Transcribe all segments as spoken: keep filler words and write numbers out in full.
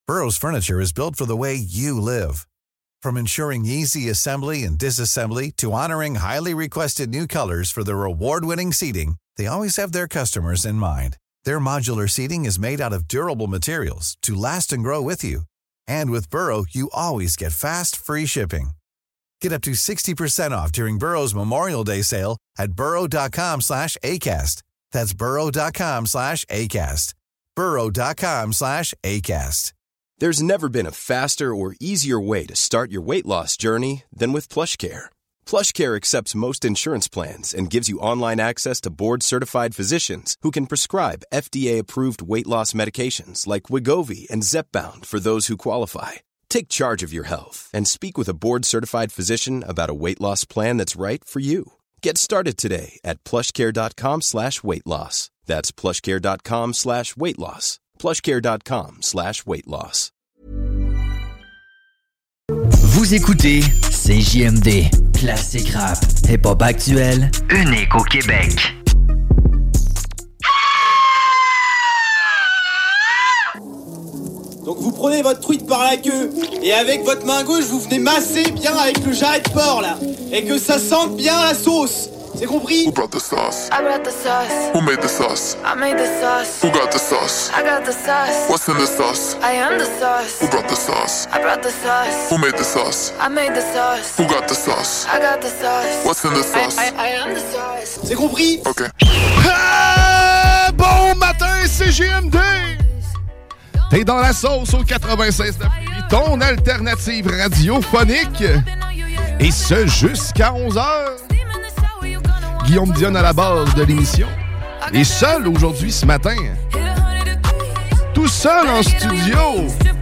Burrow's furniture is built for the way you live. From ensuring easy assembly and disassembly to honoring highly requested new colors for their award-winning seating, they always have their customers in mind. Their modular seating is made out of durable materials to last and grow with you. And with Burrow, you always get fast, free shipping. Get up to sixty percent off during Burrow's Memorial Day sale at burrow.com slash ACAST. That's burrow.com slash ACAST. burrow.com slash ACAST. There's never been a faster or easier way to start your weight loss journey than with PlushCare. PlushCare accepts most insurance plans and gives you online access to board-certified physicians who can prescribe F D A-approved weight loss medications like Wegovy and Zepbound for those who qualify. Take charge of your health and speak with a board-certified physician about a weight loss plan that's right for you. Get started today at plushcare.com slash weight loss. That's plushcare.com slash weight loss. plushcare.com slash weight loss. Vous écoutez C J M D, classique rap, hip-hop actuel, unique au Québec. Donc vous prenez votre truite par la queue et avec votre main gauche vous venez masser bien avec le jarret de porc là et que ça sente bien la sauce. C'est compris? Who brought the sauce? I brought the sauce. Who made the sauce? I made the sauce. Who got the sauce? I got the sauce. What's in the sauce? I am the sauce. Who brought the sauce? I brought the sauce. Who made the sauce? I made the sauce. Who got the sauce? I got the sauce. What's in the sauce? I, I, I am the sauce. C'est compris? Ok. Ah, bon matin, C J M D! T'es dans la sauce au quatre-vingt-seize neuf, ton alternative radiophonique. Et ce, jusqu'à onze heures. Guillaume Dion à la base de l'émission. Et seul aujourd'hui, ce matin. Tout seul en studio.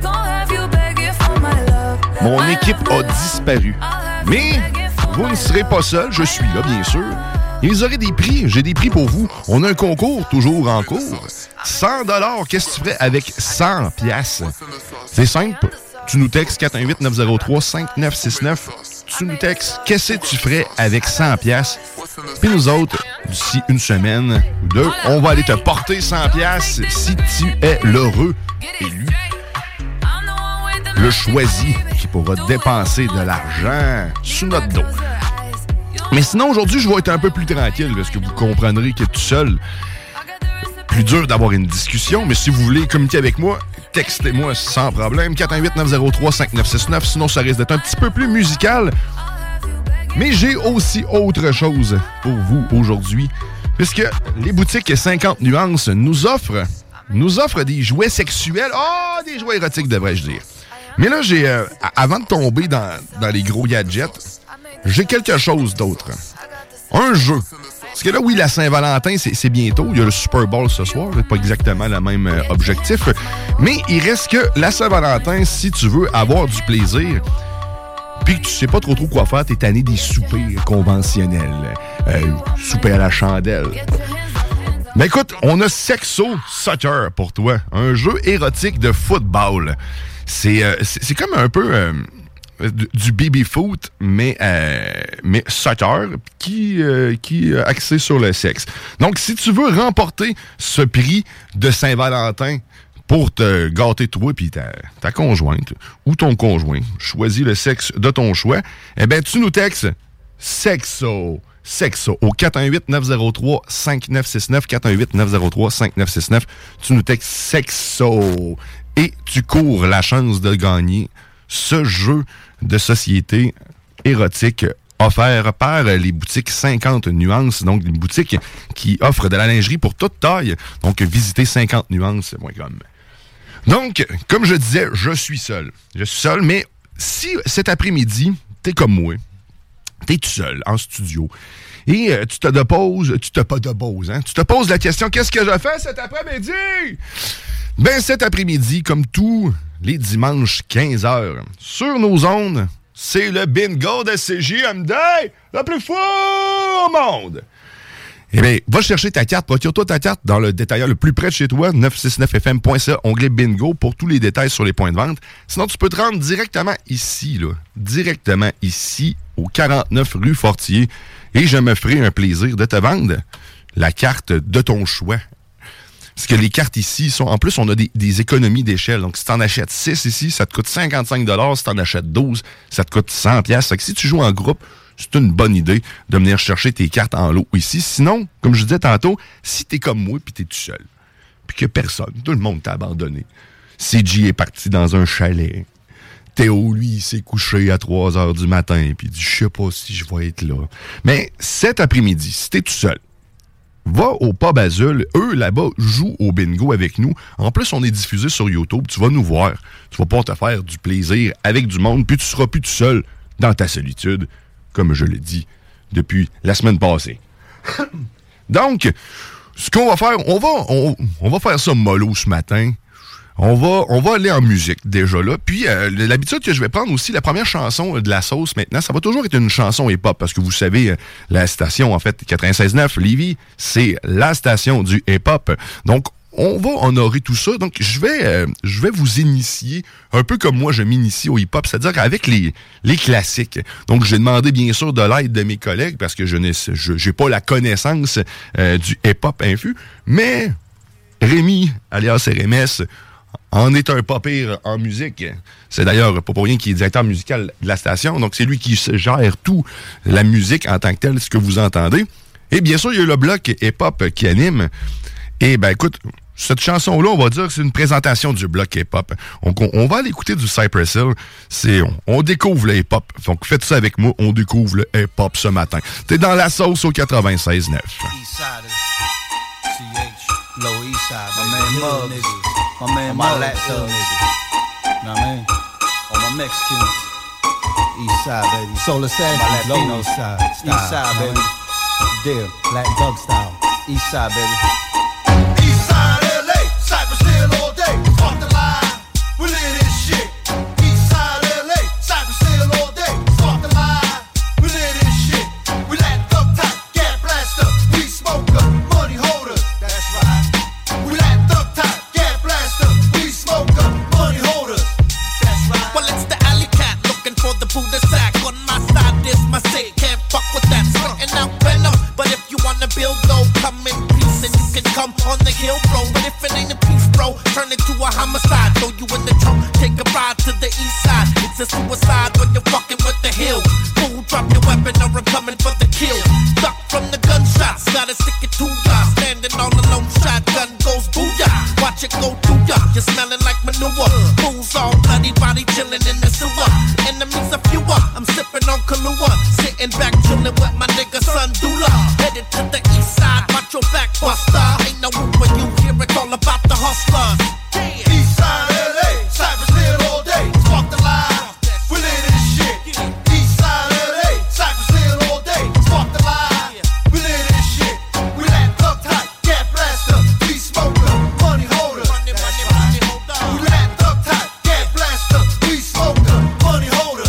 Mon équipe a disparu. Mais vous ne serez pas seul, je suis là, bien sûr. Et vous aurez des prix, j'ai des prix pour vous. On a un concours toujours en cours. cent dollars, qu'est-ce que tu ferais avec cent piastres? C'est simple, tu nous textes quatre un huit neuf zéro trois cinq neuf six neuf. Tu nous textes, qu'est-ce que tu ferais avec cent piastres? Puis nous autres, d'ici une semaine ou deux, on va aller te porter cent piastres si tu es l'heureux élu. Le choisi qui pourra dépenser de l'argent sous notre dos. Mais sinon, aujourd'hui, je vais être un peu plus tranquille parce que vous comprendrez que tout seul, plus dur d'avoir une discussion. Mais si vous voulez communiquer avec moi, textez-moi sans problème. quatre un huit neuf zéro trois cinq neuf six neuf. Sinon, ça risque d'être un petit peu plus musical. Mais j'ai aussi autre chose pour vous aujourd'hui. Puisque les boutiques cinquante nuances nous offrent, nous offrent des jouets sexuels. Ah, oh, des jouets érotiques, devrais-je dire. Mais là, j'ai euh, avant de tomber dans, dans les gros gadgets, j'ai quelque chose d'autre. Un jeu. Parce que là, oui, la Saint-Valentin, c'est, c'est bientôt. Il y a le Super Bowl ce soir. C'est pas exactement le même euh, objectif. Mais il reste que la Saint-Valentin, si tu veux avoir du plaisir, puis que tu sais pas trop trop quoi faire, t'es tanné des soupers conventionnels. Euh, souper à la chandelle. Mais écoute, on a Sexo Soccer pour toi. Un jeu érotique de football. C'est, euh, c'est, c'est comme un peu... Euh, du baby-foot, mais, euh, mais soccer, qui, euh, qui est axé sur le sexe. Donc, si tu veux remporter ce prix de Saint-Valentin pour te gâter toi et ta, ta conjointe ou ton conjoint, choisis le sexe de ton choix, eh bien, tu nous textes Sexo, Sexo, au quatre un huit neuf zéro trois cinq neuf six neuf, quatre un huit neuf zéro trois cinq neuf six neuf. Tu nous textes Sexo et tu cours la chance de gagner ce jeu de société érotique offert par les boutiques cinquante nuances, donc les boutiques qui offrent de la lingerie pour toute taille. Donc, visitez cinquante nuances point com. Donc, comme je disais, je suis seul. Je suis seul, mais si cet après-midi, t'es comme moi, t'es tout seul en studio, et euh, tu te déposes, tu te pas déposes, hein, tu te poses la question, qu'est-ce que je fais cet après-midi? Ben, cet après-midi, comme tous les dimanches quinze heures, sur nos ondes, c'est le bingo de C J M D, le plus fou au monde. Eh bien, va chercher ta carte, procure-toi ta carte dans le détaillant le plus près de chez toi, neuf cent soixante-neuf F M point C A, onglet bingo, pour tous les détails sur les points de vente. Sinon, tu peux te rendre directement ici, là, directement ici, au quarante-neuf rue Fortier, et je me ferai un plaisir de te vendre la carte de ton choix. Parce que les cartes ici sont... En plus, on a des, des économies d'échelle. Donc, si tu en achètes six ici, ça te coûte cinquante-cinq dollars. Si tu en achètes douze, ça te coûte cent dollars. Fait que si tu joues en groupe, c'est une bonne idée de venir chercher tes cartes en lot ici. Sinon, comme je disais tantôt, si t'es comme moi puis t'es tout seul, puis que personne, tout le monde t'a abandonné, C G est parti dans un chalet, Théo, lui, il s'est couché à trois heures du matin, puis il dit « Je sais pas si je vais être là. » Mais cet après-midi, si t'es tout seul, va au Pub Azul. Eux, là-bas, jouent au bingo avec nous. En plus, on est diffusé sur YouTube. Tu vas nous voir. Tu vas pouvoir te faire du plaisir avec du monde, puis tu seras plus tout seul dans ta solitude, comme je l'ai dit depuis la semaine passée. Donc, ce qu'on va faire, on va, on, on va faire ça mollo ce matin. On va, on va aller en musique, déjà là. Puis, euh, l'habitude que je vais prendre aussi, la première chanson de la sauce maintenant, ça va toujours être une chanson hip-hop, parce que vous savez, euh, la station, en fait, quatre-vingt-seize neuf, Lévis, c'est la station du hip-hop. Donc, on va honorer tout ça. Donc, je vais, euh, je vais vous initier, un peu comme moi, je m'initie au hip-hop, c'est-à-dire avec les, les classiques. Donc, j'ai demandé, bien sûr, de l'aide de mes collègues, parce que je n'ai je, j'ai pas la connaissance euh, du hip-hop infus, mais Rémi, alias R M S, en est un pas pire en musique. C'est d'ailleurs pas pour rien qu'il est directeur musical de la station. Donc, c'est lui qui gère tout, la musique en tant que telle, ce que vous entendez. Et bien sûr, il y a le bloc hip-hop qui anime. Et ben écoute, cette chanson-là, on va dire que c'est une présentation du bloc hip-hop. On, on va aller écouter du Cypress Hill. C'est, on, on découvre le hip-hop. Donc, faites ça avec moi. On découvre le hip-hop ce matin. T'es dans la sauce au quatre-vingt-seize neuf. Low East Side, my man Muggs, my man Muggs, my Thugs, know what I mean? All my Mexicans, East Side, baby. Solar Sanchez, Low East Side, East Side, baby. Deal, Black Dog style, East Side, baby. East Side, L A, Cypress Hill all day, off the line, we live this shit. East Side, L A, Cypress Hill all day, off the line, we live this shit. We let thug tight, get blaster, we smoke up, money holder. We like thug type, get blaster, we smoke up, money holders. That's right. Well, it's the alley cat looking for the Buddha sack. On my side, this my say, can't fuck with that. Sweating out venom, but if you wanna build though, come in peace and you can come on the hill, bro. But if it ain't a peace, bro, turn it to a homicide. Throw you in the trunk, take a ride to the east side. It's a suicide when you're fucking with the hill. Fool, drop your weapon or I'm coming for the kill. Duck from the gunshots, gotta stick it to ya. Standing all alone, shotgun goes booyah. Watch it go through ya, you're smelling like manure. Fools all bloody body chilling in the sewer. Enemies a fewer, I'm sipping on Kahlua. Sitting back chilling with my nigga son Dula. Headed to the east side, watch your back buster. Ain't no room when you hear it all about the hustlers. Yeah. East side L A, Cypress Hill all day, walk the line, we live this shit. East side L A, Cypress Hill all day, walk the line, we live this shit. We let thug tight, get blaster, we smoke up, money holder. We let thug tight, get blaster, we smoke up, money holder.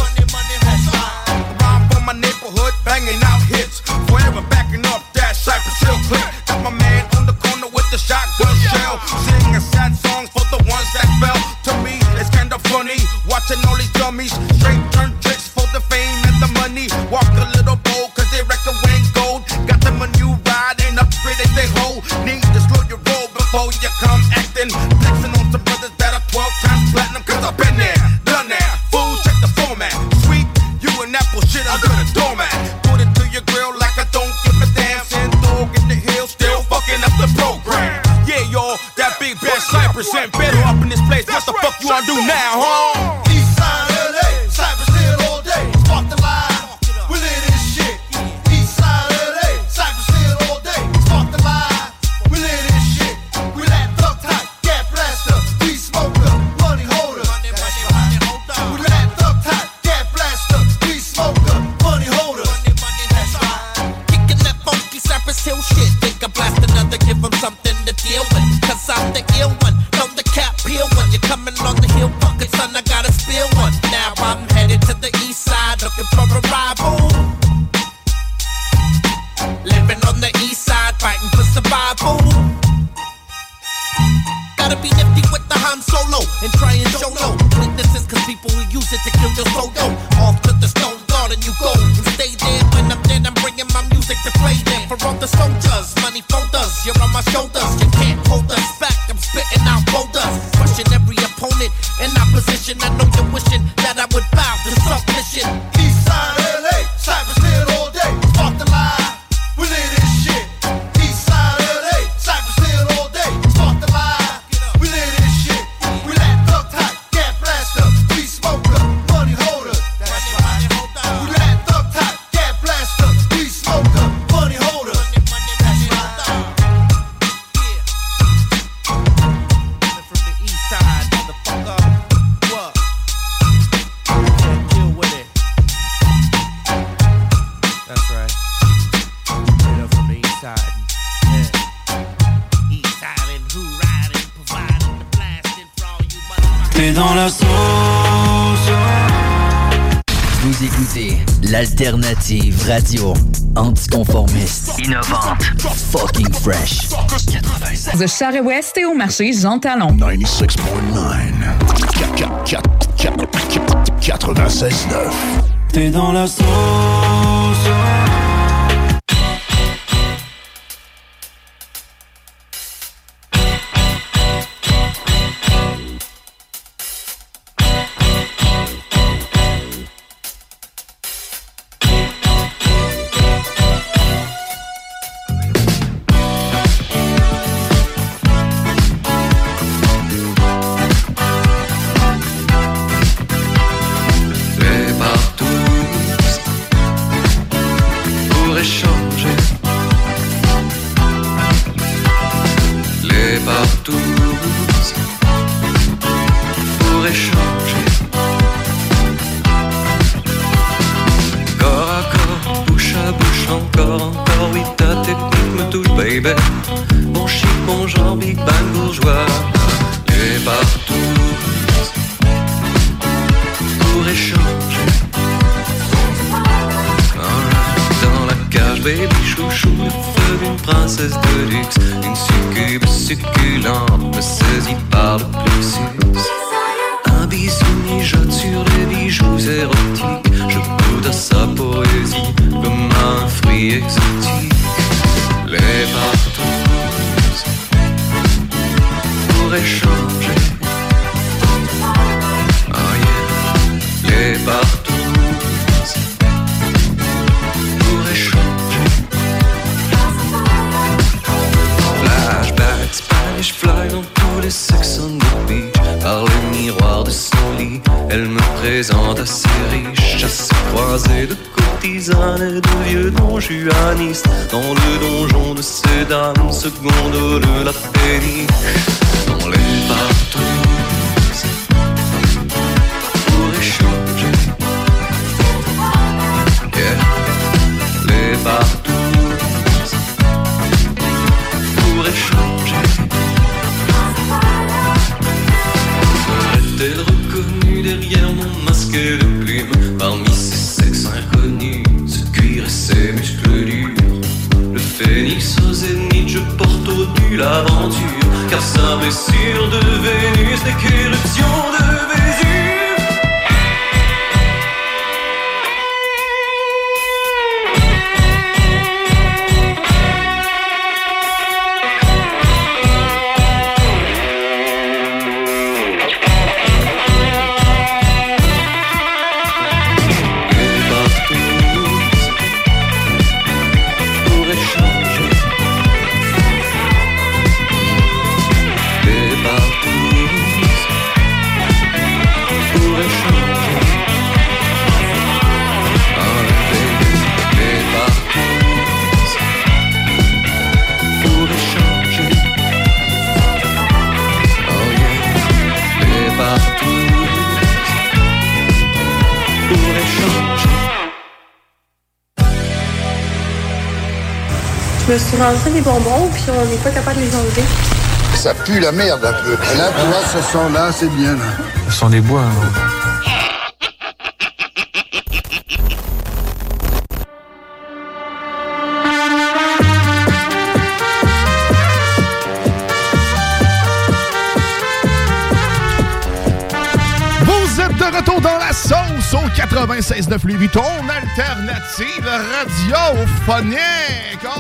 Rhyme from my neighborhood, banging out hits, forever backing up that Cypress Hill clip. Got my man on the corner with the shotgun shell, singing sad songs for the ones that fell. To me, it's kinda funny, watching all these dummies straight turn tricks for the fame and the money. Walk a little bold, cause they reckon we ain't gold. Got them a new ride and upgraded they hold. Need to slow your roll before you come acting. Flexing on some brothers that are twelve times platinum, cause I've been there, done that. Fool, check the format. Sweet, you and that bullshit under the doormat. Put it to your grill like I don't give a damn. Send dog in the hill, still fucking up the program. Yeah, y'all, that big bad Cypress and better up in this place. What the fuck you wanna do now, huh? East side L A, Cypress Hill all day, walk the line, we live this shit. East side L A, Cypress Hill all day, walk the line, we live this shit. We let thug tight, get blaster, we smoke up, money holder. We let thug tight, get blaster, we smoke up, money holder. Kicking that funky Cypress Hill shit, think I blast another, give them something to deal with. Cause I'm the ill one, from the cap peel when you're coming on the hill, fucking son, I gotta spill one. Now I'm headed to the east side, looking for a rival. Living on the east side, fighting for survival. Gotta be nifty with the Han Solo and try and show no witnesses, cause people who use it to kill your solo. Off to the stone garden you go and stay there. When I'm dead, I'm bringing my music to play there. For all the soldiers, money folders, you're on my shoulders, you can't hold us back. mission. I know you're wishing that I would bow to submission. Eastside L A, Cypress Hill all day. Fuck the lie, we live this shit. Eastside L A, Cypress Hill all day. Fuck the lie, we live this shit. We let duck tight, get blaster, we smoker, money holder. That's right. We let duck tight, get blaster, we smoker, money holder. That's right. From the east side, motherfucker. What? Can't deal with it. That's right. Straight up from the east side. Yeah. East side and who riding, providing the blasting for all you motherfuckers. T'es dans la sauce. Vous écoutez l'alternative radio anticonformiste, innovante, fucking fresh. quatre-vingt-sept. De Charest-Ouest et au marché Jean Talon. quatre-vingt-seize neuf. quatre-vingt-seize neuf. T'es dans la sauce. Les partous pour échanger. Les partous pour échanger. Corps à corps, bouche à bouche, encore, encore, oui, ta technique me touche, baby. Mon chic, mon genre, big bang bourgeois. Les partous pour échanger. Alright. Dans la cage, baby chouchou, le feu d'une princesse de luxe. Une succube succulente me saisit par le plexus. Un bisou mijote sur les bijoux érotiques. Je goûte à sa poésie comme un fruit exotique. Les partous pour échanger. Oh yeah. Les partous pour échanger. Flashback, Spanish fly dans tous les sex on the beach. Par le miroir de son lit, elle me présente assez riche. Chasse croisée de courtisanes et de vieux donjuanistes. Dans le donjon de ces dames, se gondole la péniche. Dans les partous pour échanger. Yeah. Les partous pour échanger. Serait-elle reconnue derrière mon masque de plumes? Parmi ces sexes inconnus, ce cuir et ces muscles durs. Le phénix au zénith, je porte au nu l'aventure. Car sa blessure de Vénus n'est qu'éruption de Vésuve. Je me suis rentré des bonbons, puis on n'est pas capable de les enlever. Ça pue la merde un peu. Et là, tu vois, ce son-là, c'est bien. Là. Ce sont des bois. Hein. Retour dans la sauce au quatre-vingt-seize neuf Lévis, ton alternative radiophonique. Oh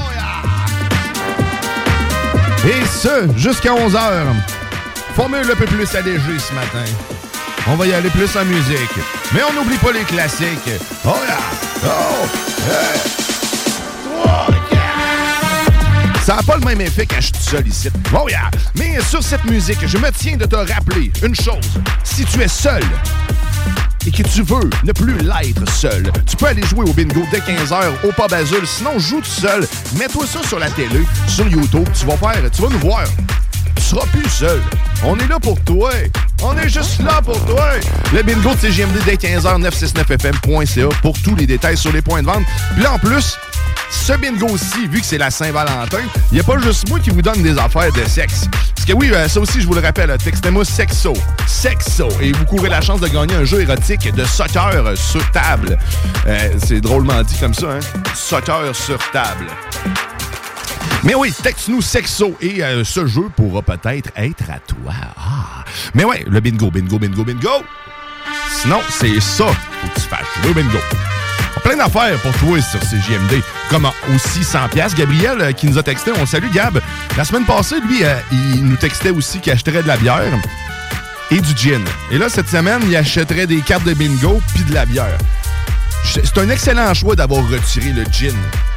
yeah! Et ce, jusqu'à onze heures. Formule un peu plus allégée ce matin. on va y aller plus en musique. Mais on n'oublie pas les classiques. Oh yeah! Oh! Hey! Trois, quatre! Ça n'a pas le même effet quand je suis tout seul ici. Oh yeah! Mais sur cette musique, je me tiens de te rappeler une chose. Si tu es seul et que tu veux ne plus l'être seul, tu peux aller jouer au bingo dès quinze heures au Pub Azul. Sinon, joue tout seul. Mets-toi ça sur la télé, sur YouTube. Tu vas faire, tu vas nous voir. Tu seras plus seul. On est là pour toi. On est juste là pour toi. Le bingo de C J M D dès quinze heures, neuf cent soixante-neuf F M point C A pour tous les détails sur les points de vente. Puis là, en plus, ce bingo-ci, vu que c'est la Saint-Valentin, il n'y a pas juste moi qui vous donne des affaires de sexe. Parce que oui, ça aussi, je vous le rappelle, textez-moi Sexo. Sexo. Et vous courez la chance de gagner un jeu érotique de soccer sur table. Euh, c'est drôlement dit comme ça, hein? Soccer sur table. Mais oui, texte-nous Sexo et euh, ce jeu pourra peut-être être à toi. Ah. Mais ouais, le bingo, bingo, bingo, bingo. Sinon, c'est ça. Faut que tu fasses le bingo. Plein d'affaires pour toi sur C J M D. Comme aussi cent piastres. Gabriel euh, qui nous a texté, on salue Gab. La semaine passée, lui, euh, il nous textait aussi qu'il achèterait de la bière et du gin. Et là, cette semaine, il achèterait des cartes de bingo puis de la bière. C'est un excellent choix d'avoir retiré le gin.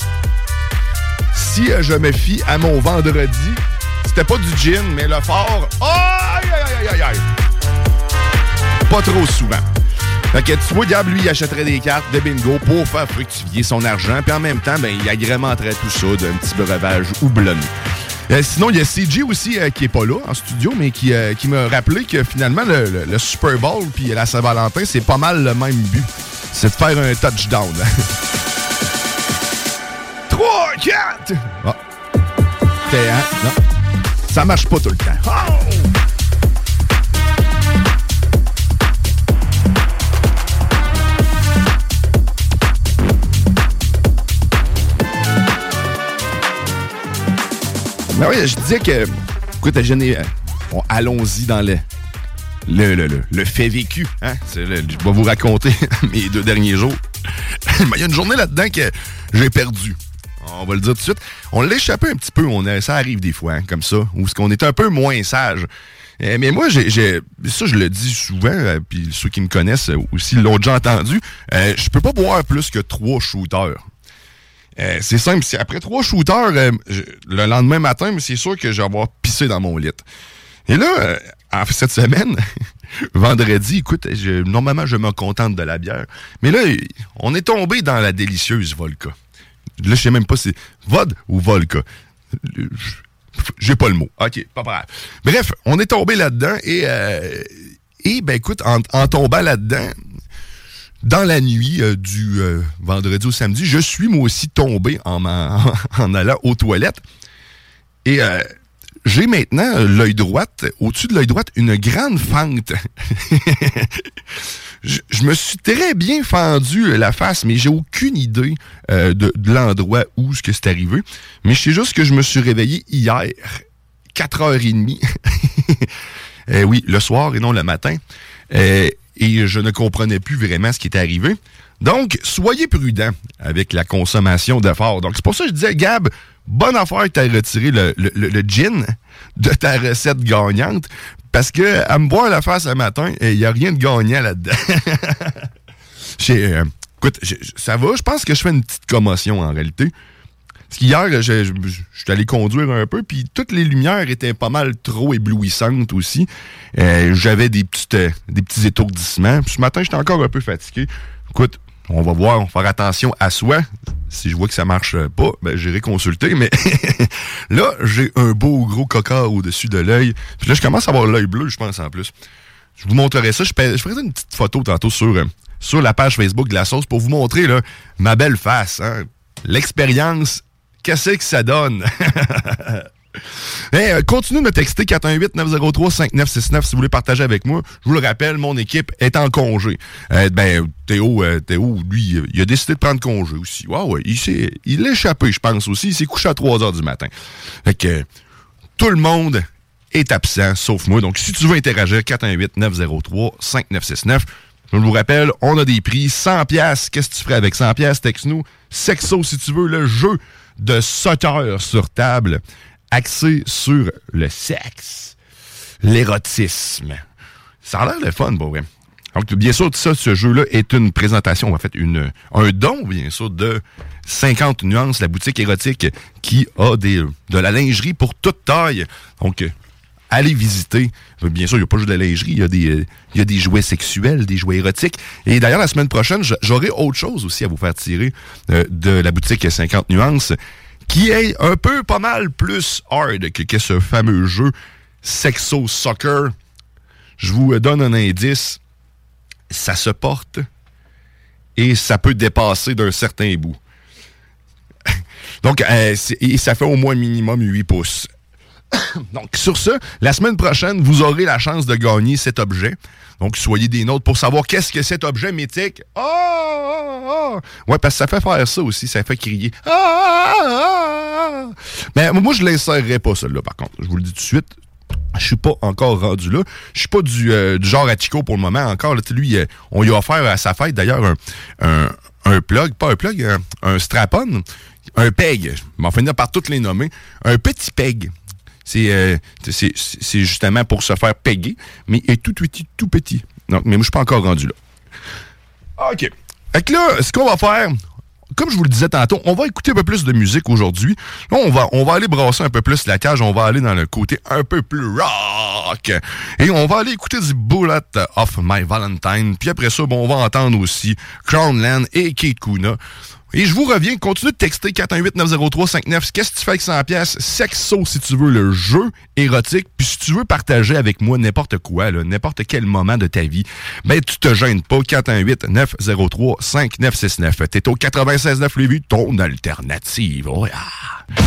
Si euh, je me fie à mon vendredi, c'était pas du gin, mais le fort... Aïe, aïe, aïe, aïe, aïe! Pas trop souvent. Fait que tu vois, Gab, lui, il achèterait des cartes de bingo pour faire fructifier son argent, puis en même temps, ben, il agrémenterait tout ça d'un petit breuvage houblonné. Euh, sinon, il y a C J aussi euh, qui est pas là, en studio, mais qui, euh, qui m'a rappelé que finalement, le, le, le Super Bowl puis la Saint-Valentin, c'est pas mal le même but. C'est de faire un touchdown. trois, quatre! Ah. T'es, hein? Non. Ça marche pas tout le temps. Oh! Ben oui, je disais que... Écoute, je n'ai... Bon, allons-y dans le, le, le, le, le fait vécu. Hein? C'est le, je vais vous raconter mes deux derniers jours. Il y a une journée là-dedans que j'ai perdu. On va le dire tout de suite. On l'a échappé un petit peu. On a, ça arrive des fois, hein, comme ça, où est-ce qu'on est un peu moins sage. Euh, mais moi, j'ai, j'ai ça, je le dis souvent, euh, puis ceux qui me connaissent aussi l'ont déjà entendu, euh, je peux pas boire plus que trois shooters. Euh, c'est simple, c'est après trois shooters, euh, je, le lendemain matin, mais c'est sûr que je vais avoir pissé dans mon lit. Et là, euh, en fait, cette semaine, vendredi, écoute, je, normalement, je me contente de la bière. Mais là, on est tombé dans la délicieuse vodka. Là, je sais même pas si c'est vod ou vodka. J'ai pas le mot. OK, pas grave. Bref, on est tombé là-dedans et, euh, et ben écoute, en, en tombant là-dedans, dans la nuit euh, du euh, vendredi au samedi, je suis moi aussi tombé en, en, en allant aux toilettes. Et euh, j'ai maintenant l'œil droit, au-dessus de l'œil droit, une grande fente. je, je me suis très bien fendu la face, mais j'ai aucune idée euh, de, de l'endroit où ce que c'est arrivé. Mais je sais juste que je me suis réveillé hier, quatre heures trente. euh, oui, le soir et non le matin. Euh, Et je ne comprenais plus vraiment ce qui était arrivé. Donc, soyez prudents avec la consommation d'efforts. Donc, c'est pour ça que je disais, Gab, bonne affaire que tu aies retiré le, le, le, le gin de ta recette gagnante. Parce que, à me boire la face ce matin, il n'y a rien de gagnant là-dedans. euh, écoute, je, ça va. Je pense que je fais une petite commotion en réalité. Parce qu'hier, je, je, je, je suis allé conduire un peu, puis toutes les lumières étaient pas mal trop éblouissantes aussi. Euh, j'avais des, petites, euh, des petits étourdissements. Puis ce matin, j'étais encore un peu fatigué. Écoute, on va voir, on va faire attention à soi. Si je vois que ça marche pas, ben j'irai consulter. Mais là, j'ai un beau gros coca au-dessus de l'œil. Puis là, je commence à avoir l'œil bleu, je pense, en plus. Je vous montrerai ça. Je, je ferai une petite photo tantôt sur, euh, sur la page Facebook de la sauce pour vous montrer là, ma belle face. Hein? L'expérience... Qu'est-ce que ça donne? Hey, euh, continuez de me texter quatre un huit neuf zéro trois cinq neuf six neuf si vous voulez partager avec moi. Je vous le rappelle, mon équipe est en congé. Euh, ben, Théo, euh, Théo, lui, il a décidé de prendre congé aussi. Ouais, ouais, il s'est, il l'a échappé, je pense aussi. Il s'est couché à trois heures du matin. Fait que euh, tout le monde est absent, sauf moi. Donc, si tu veux interagir, quatre un huit neuf zéro trois cinq neuf six neuf. Je vous rappelle, on a des prix. cent piastres. Qu'est-ce que tu ferais avec cent piastres? Texte-nous. Sexo, si tu veux, le jeu de soccer sur table, axé sur le sexe, l'érotisme. Ça a l'air le fun, bon, vrai. Donc, bien sûr, ça, ce jeu-là est une présentation, en fait, une, un don, bien sûr, de cinquante nuances, la boutique érotique qui a des, de la lingerie pour toute taille. Donc, allez visiter. Bien sûr, il n'y a pas juste de la lingerie, il y a des, il y a des jouets sexuels, des jouets érotiques. Et d'ailleurs, la semaine prochaine, j'aurai autre chose aussi à vous faire tirer euh, de la boutique cinquante nuances, qui est un peu pas mal plus hard que, que ce fameux jeu Sexo Soccer. Je vous donne un indice. Ça se porte et ça peut dépasser d'un certain bout. Donc, euh, et ça fait au moins minimum huit pouces. Donc, sur ce, la semaine prochaine, vous aurez la chance de gagner cet objet. Donc, soyez des nôtres pour savoir qu'est-ce que cet objet mythique. Ah! Ah! Ah! Ouais, parce que ça fait faire ça aussi, ça fait crier. Ah! Ah! Ah! Mais moi, je ne l'insérerai pas, celle-là, par contre. Je vous le dis tout de suite. Je suis pas encore rendu là. Je suis pas du, euh, du genre à Chico pour le moment encore. Là, lui, euh, on lui a offert à sa fête, d'ailleurs, un, un, un plug, pas un plug, un, un strap-on, un peg. Je m'en finir par toutes les nommer. Un petit peg. C'est, euh, c'est, c'est justement pour se faire peguer, mais il est tout petit, tout petit. Donc, mais moi, je suis pas encore rendu là. OK. Fait que là, ce qu'on va faire... Comme je vous le disais tantôt, on va écouter un peu plus de musique aujourd'hui. Là, on va, on va aller brasser un peu plus la cage. On va aller dans le côté un peu plus rock. Et on va aller écouter du Bullet of My Valentine. Puis après ça, bon, on va entendre aussi Crownland et Kate Kuna. Et je vous reviens, continue de texter quatre un huit neuf zéro trois cinq neuf. Qu'est-ce que tu fais avec cent piastres? Sexo, si tu veux, le jeu érotique. Puis si tu veux partager avec moi n'importe quoi, là, n'importe quel moment de ta vie, ben tu te gênes pas. quatre un huit neuf zéro trois cinq neuf six neuf. T'es au quatre-vingt-seize neuf Lévis, ton alternative. Oh, yeah.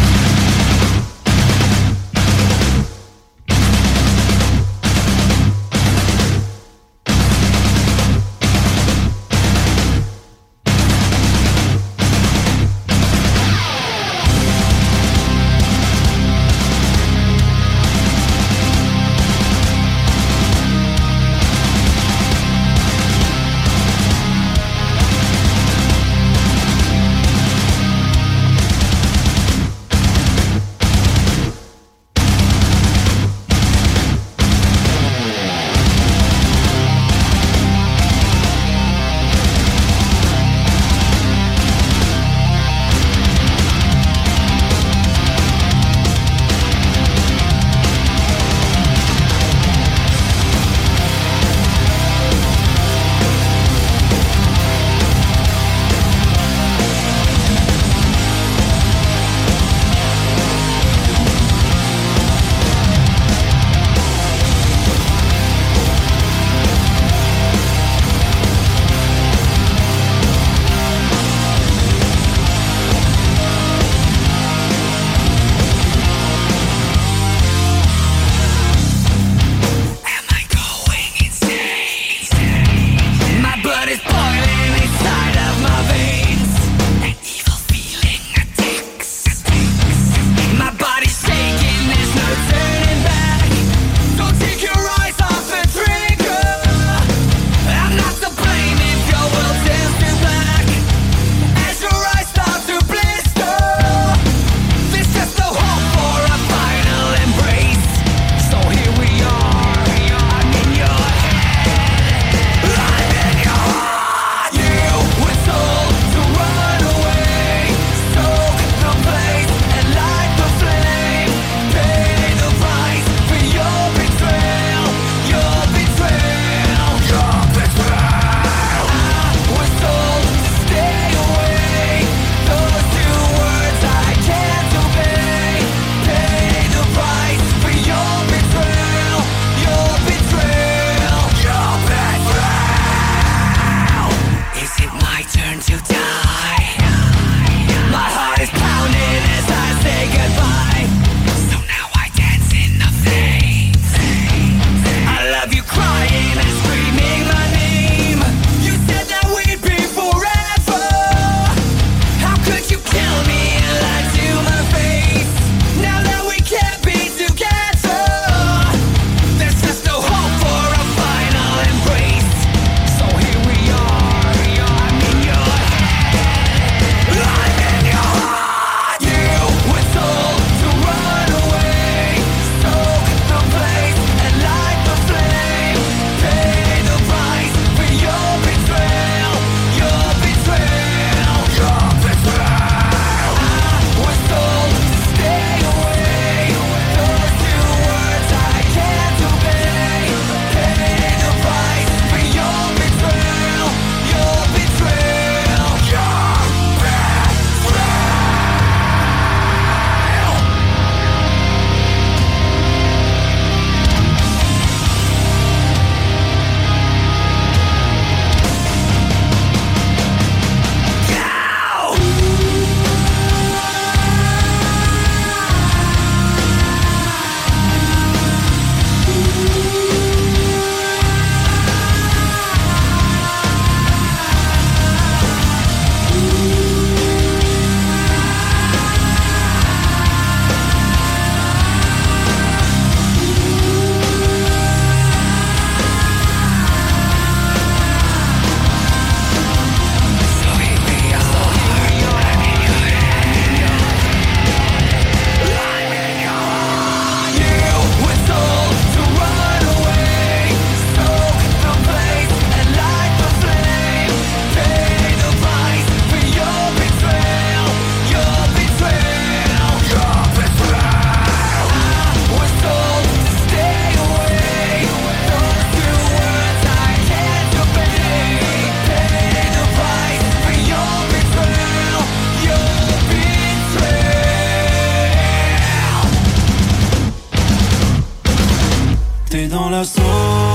la sauce.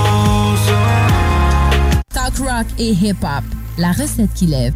Talk rock et hip-hop, la recette qui lève.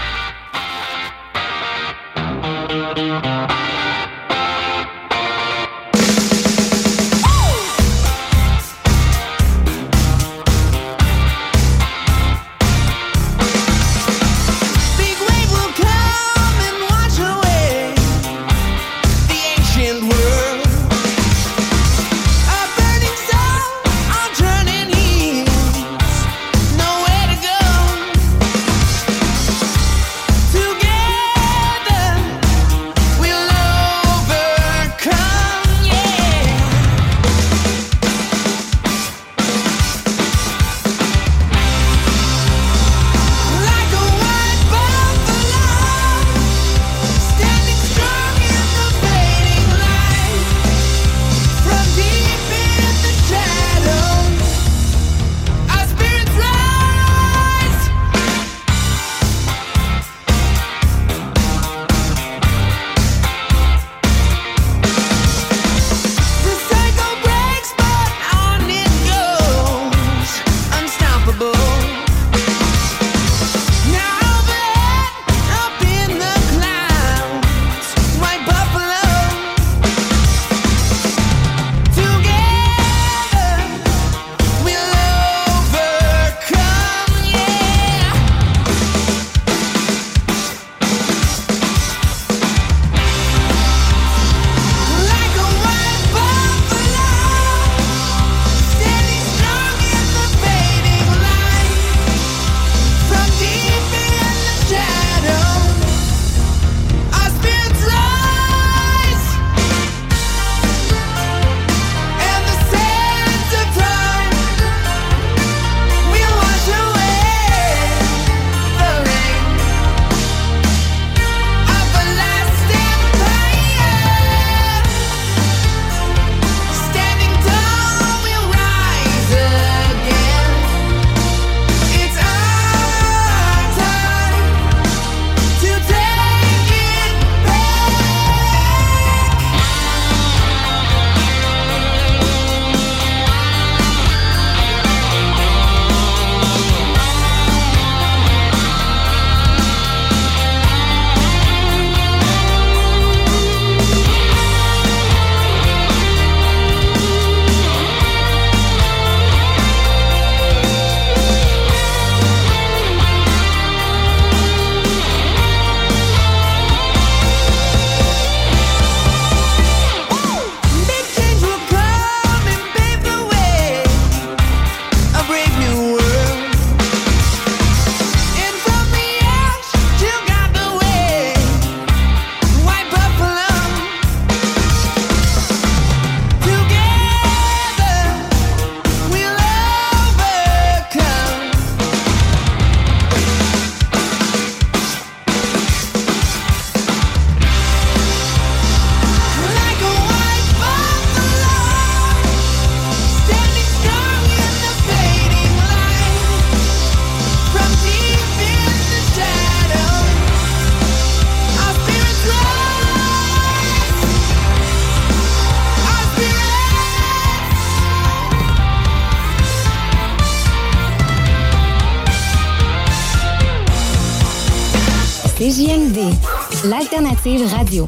C J M D, l'alternative radio.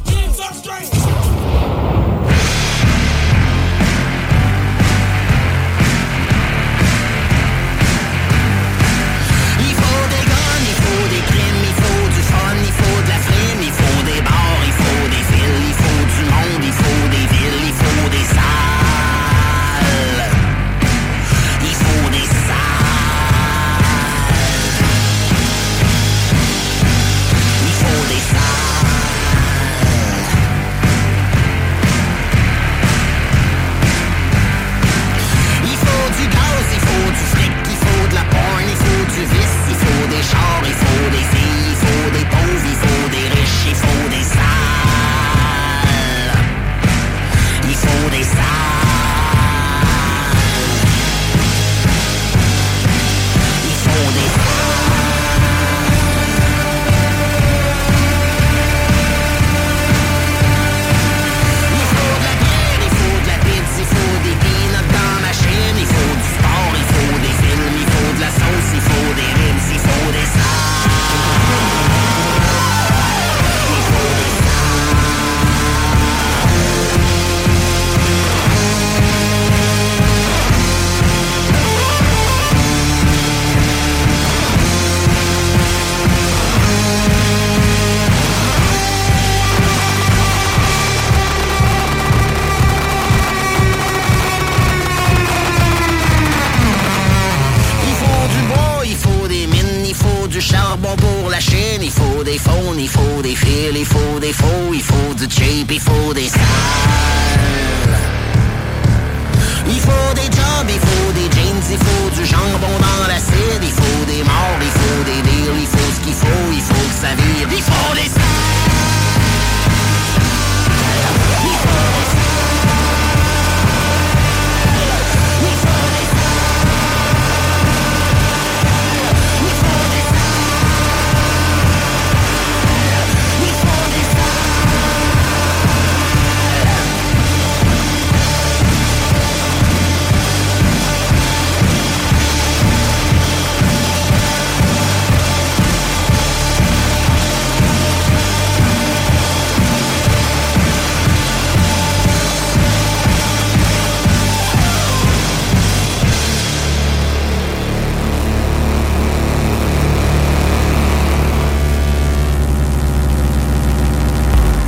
Il faut des salles.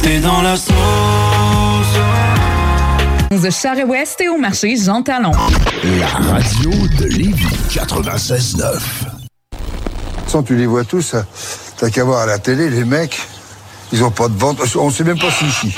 T'es dans la sauce. De Charest-Ouest et au marché Jean Talon. La radio de Lévis, quatre-vingt-seize neuf. Sans tu les vois tous, t'as qu'à voir à la télé, les mecs, ils ont pas de ventre, on sait même pas si ici.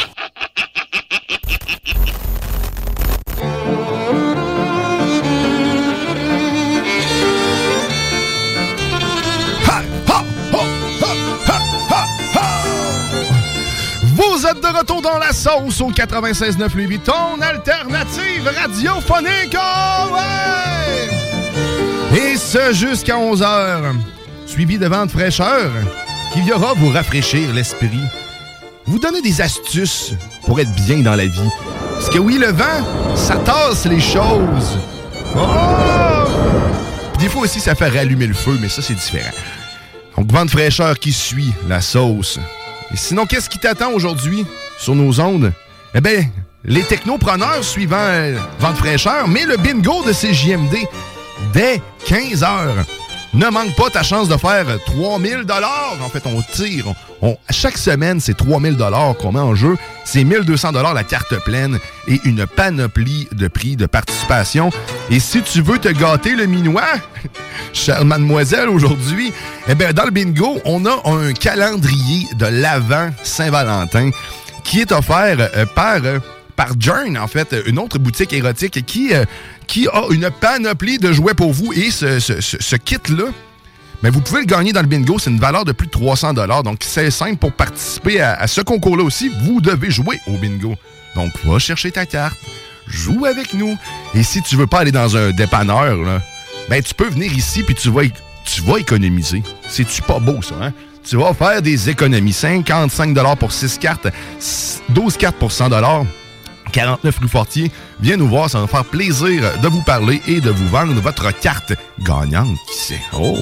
Vous êtes de retour dans la sauce au quatre-vingt-seize neuf Lévis, ton alternative radiophonique, oh ouais! Et ce jusqu'à onze heures, suivi de vent de fraîcheur, qui viendra vous rafraîchir l'esprit, vous donner des astuces pour être bien dans la vie. Parce que oui, le vent, ça tasse les choses. Oh! Des fois aussi, ça fait rallumer le feu, mais ça, c'est différent. Donc, vent de fraîcheur qui suit la sauce. Et sinon, qu'est-ce qui t'attend aujourd'hui sur nos ondes? Eh bien, les technopreneurs suivant euh, vent de fraîcheur, mais le bingo de C J M D dès quinze heures. Ne manque pas ta chance de faire trois mille dollars. En fait, on tire. On, chaque semaine, c'est trois mille dollars qu'on met en jeu. C'est mille deux cents dollars la carte pleine et une panoplie de prix de participation. Et si tu veux te gâter le minois, chère mademoiselle, aujourd'hui, eh bien, dans le bingo, on a un calendrier de l'Avent Saint-Valentin qui est offert euh, par... Euh, par Jern, en fait, une autre boutique érotique qui, euh, qui a une panoplie de jouets pour vous. Et ce, ce, ce, ce kit-là, ben, vous pouvez le gagner dans le bingo. C'est une valeur de plus de trois cents dollars. Donc, c'est simple pour participer à, à ce concours-là aussi. Vous devez jouer au bingo. Donc, va chercher ta carte. Joue avec nous. Et si tu veux pas aller dans un dépanneur, là, ben, tu peux venir ici puis tu vas, tu vas économiser. C'est-tu pas beau, ça, hein? Tu vas faire des économies. cinquante-cinq dollars pour six cartes. douze cartes pour cent dollars. quarante-neuf rue Fortier, viens nous voir, ça va faire plaisir de vous parler et de vous vendre votre carte gagnante, qui sait. Oh!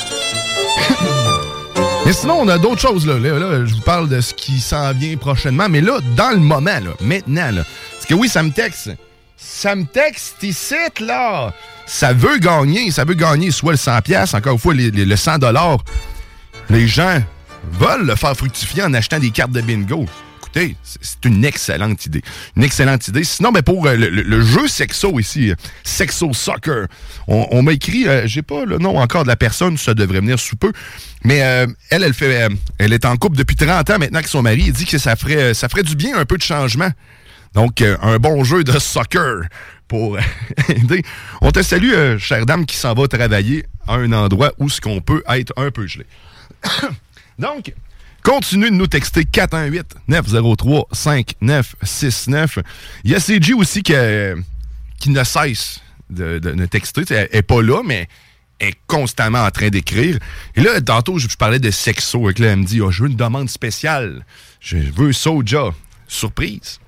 Mais sinon, on a d'autres choses, là. Là, là. Je vous parle de ce qui s'en vient prochainement, mais là, dans le moment, là, maintenant, là. Parce que oui, ça me texte. Ça me texte ici, là. Ça veut gagner, ça veut gagner soit le cent piastres, encore une fois, les, les, le cent dollars. Les gens veulent le faire fructifier en achetant des cartes de bingo. Écoutez, c'est une excellente idée. Une excellente idée. Sinon, ben pour euh, le, le jeu Sexo ici, Sexo Soccer, on, on m'a écrit, euh, j'ai pas le nom encore de la personne, ça devrait venir sous peu, mais euh, elle, elle fait, euh, elle est en couple depuis trente ans maintenant avec son mari. Elle dit que ça ferait, ça ferait du bien, un peu de changement. Donc, euh, un bon jeu de soccer pour aider. On te salue, euh, chère dame qui s'en va travailler à un endroit où ce qu'on peut être un peu gelé. Donc, continuez de nous texter quatre un huit, neuf zéro trois, cinq neuf six neuf. Il y a C J aussi qui, euh, qui ne cesse de, de, de texter. Elle n'est pas là, mais elle est constamment en train d'écrire. Et là, tantôt, je, je parlais de sexo. Et là, elle me dit, oh, je veux une demande spéciale. Je veux Soja. Surprise.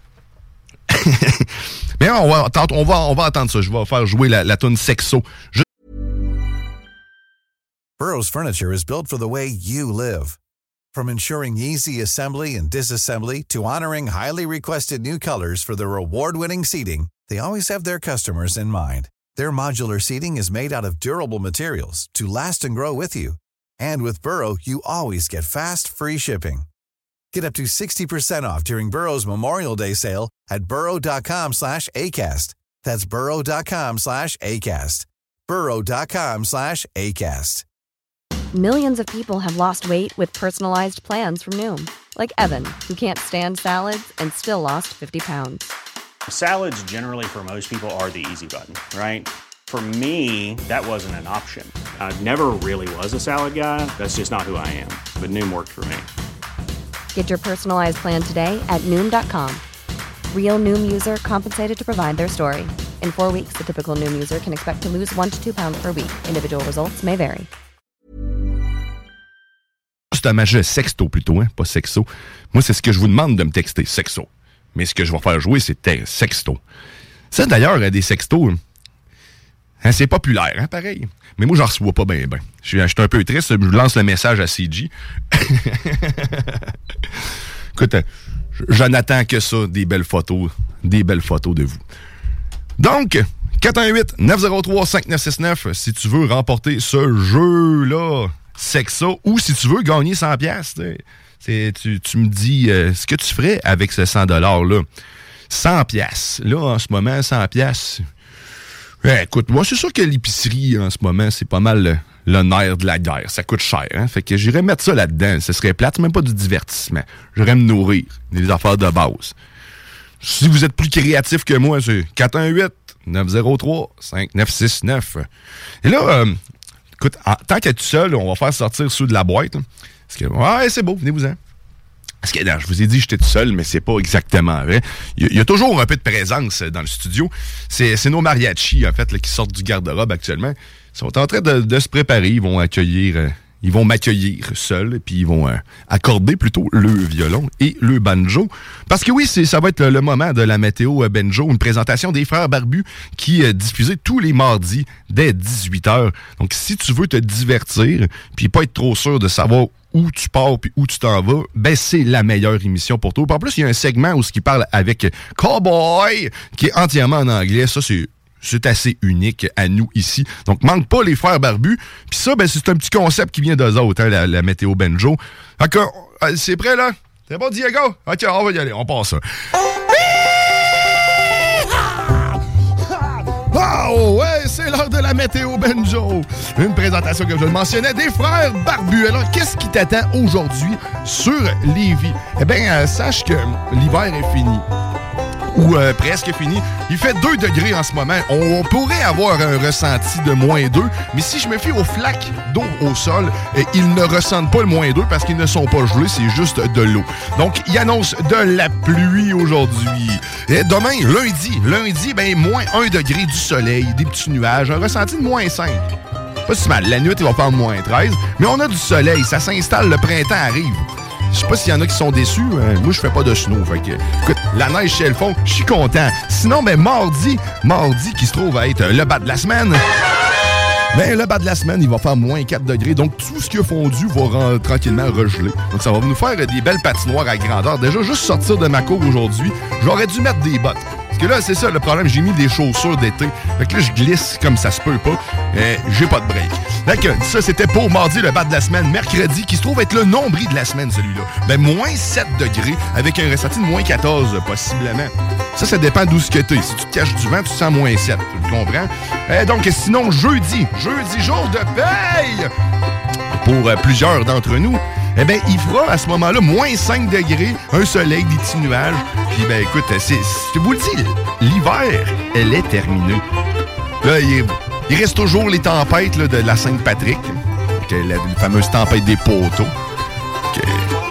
Mais on va, on, va, on va attendre ça. Je vais faire jouer la, la toune sexo. Je... Burrow's furniture is built for the way you live. From ensuring easy assembly and disassembly to honoring highly requested new colors for their award-winning seating, they always have their customers in mind. Their modular seating is made out of durable materials to last and grow with you. And with Burrow, you always get fast, free shipping. Get up to sixty percent off during Burrow's Memorial Day sale at burrow.com slash ACAST. That's burrow.com slash ACAST. burrow.com slash ACAST. Millions of people have lost weight with personalized plans from Noom. Like Evan, who can't stand salads and still lost fifty pounds. Salads generally for most people are the easy button, right? For me, that wasn't an option. I never really was a salad guy. That's just not who I am. But Noom worked for me. Get your personalized plan today at Noom dot com. Real Noom user compensated to provide their story. In four weeks, the typical Noom user can expect to lose one to two pounds per week. Individual results may vary. C'est un match de sexto plutôt, hein, pas sexo. Moi, c'est ce que je vous demande de me texter, sexo. Mais ce que je vais faire jouer, c'est sexto. Ça, d'ailleurs, des sextos, hein, c'est populaire, hein, pareil. Mais moi, j'en reçois pas bien, bien. Je suis un peu triste, je lance le message à C J. Écoute, je n'attends que ça, des belles photos, des belles photos de vous. Donc, quatre un huit, neuf zéro trois, cinq neuf six neuf, si tu veux remporter ce jeu-là, sexo, ou si tu veux gagner cent piastres, C'est, tu, tu me dis euh, ce que tu ferais avec ce cent dollars-là. cent piastres. Là, en ce moment, cent piastres. Ouais, écoute, moi, c'est sûr que l'épicerie, en ce moment, c'est pas mal le, le nerf de la guerre. Ça coûte cher, hein? Fait que j'irais mettre ça là-dedans. Ce serait plate, c'est même pas du divertissement. J'irais me nourrir. Des affaires de base. Si vous êtes plus créatif que moi, c'est quatre un huit, neuf zéro trois, cinq neuf six neuf. Et là, euh, écoute, en, tant qu'être seul, on va faire sortir ceux de la boîte. Hein, parce que, ouais, c'est beau, venez-vous-en. Parce que, non, je vous ai dit que j'étais tout seul, mais c'est pas exactement vrai. Il y, y a toujours un peu de présence dans le studio. C'est, c'est nos mariachis, en fait, là, qui sortent du garde-robe actuellement. Ils sont en train de, de se préparer. Ils vont accueillir... Euh, Ils vont m'accueillir seul, puis ils vont euh, accorder plutôt le violon et le banjo. Parce que oui, c'est, ça va être le, le moment de la météo euh, banjo, une présentation des Frères Barbus qui est euh, diffusée tous les mardis dès dix-huit heures. Donc, si tu veux te divertir, puis pas être trop sûr de savoir où tu pars puis où tu t'en vas, ben c'est la meilleure émission pour toi. En plus, il y a un segment où il parle avec Cowboy, qui est entièrement en anglais. Ça, c'est... C'est assez unique à nous ici. Donc, manque pas les Frères Barbus. Puis ça, ben, c'est un petit concept qui vient d'eux autres, hein, la, la météo banjo. Fait que, euh, c'est prêt, là? C'est bon, Diego? OK, on va y aller, on passe ça. Oh, ouais, c'est l'heure de la météo banjo. Une présentation, comme je le mentionnais, des Frères Barbus. Alors, qu'est-ce qui t'attend aujourd'hui sur Lévis? Eh bien, euh, sache que l'hiver est fini. Ou euh, presque fini. Il fait deux degrés en ce moment. On, on pourrait avoir un ressenti de moins deux, mais si je me fie aux flaques d'eau au sol, euh, ils ne ressentent pas le moins deux parce qu'ils ne sont pas gelés, c'est juste de l'eau. Donc, il annonce de la pluie aujourd'hui. Et demain, lundi, lundi, ben moins un degré du soleil, des petits nuages, un ressenti de moins cinq. Pas si mal. La nuit, il va faire moins treize, mais on a du soleil. Ça s'installe, le printemps arrive. Je sais pas s'il y en a qui sont déçus. Euh, moi, je fais pas de snow. Fait que, écoute, la neige chez le fond, je suis content. Sinon, ben, mardi, mardi, qui se trouve à être le bas de la semaine. Ben, le bas de la semaine, il va faire moins quatre degrés. Donc, tout ce qui a fondu va rend, tranquillement regeler. Donc, ça va nous faire des belles patinoires à grandeur. Déjà, juste sortir de ma cour aujourd'hui, j'aurais dû mettre des bottes. Parce que là, c'est ça le problème. J'ai mis des chaussures d'été. Fait que là, je glisse comme ça se peut pas. Euh, j'ai pas de break. Fait que ça, c'était pour mardi, le bas de la semaine. Mercredi, qui se trouve être le nombril de la semaine, celui-là. Ben, moins sept degrés, avec un ressenti de moins quatorze, possiblement. Ça, ça dépend d'où ce que t'es. Si tu te caches du vent, tu sens moins sept. Tu comprends? Euh, donc, sinon, jeudi, jeudi, jour de paye, pour euh, plusieurs d'entre nous, eh bien, il fera à ce moment-là moins cinq degrés, un soleil, des petits nuages. Puis, ben écoute, c'est, je vous le dis, l'hiver, elle est terminée. Là, il, il reste toujours les tempêtes là, de la Saint-Patrick, que la, la fameuse tempête des poteaux. Que,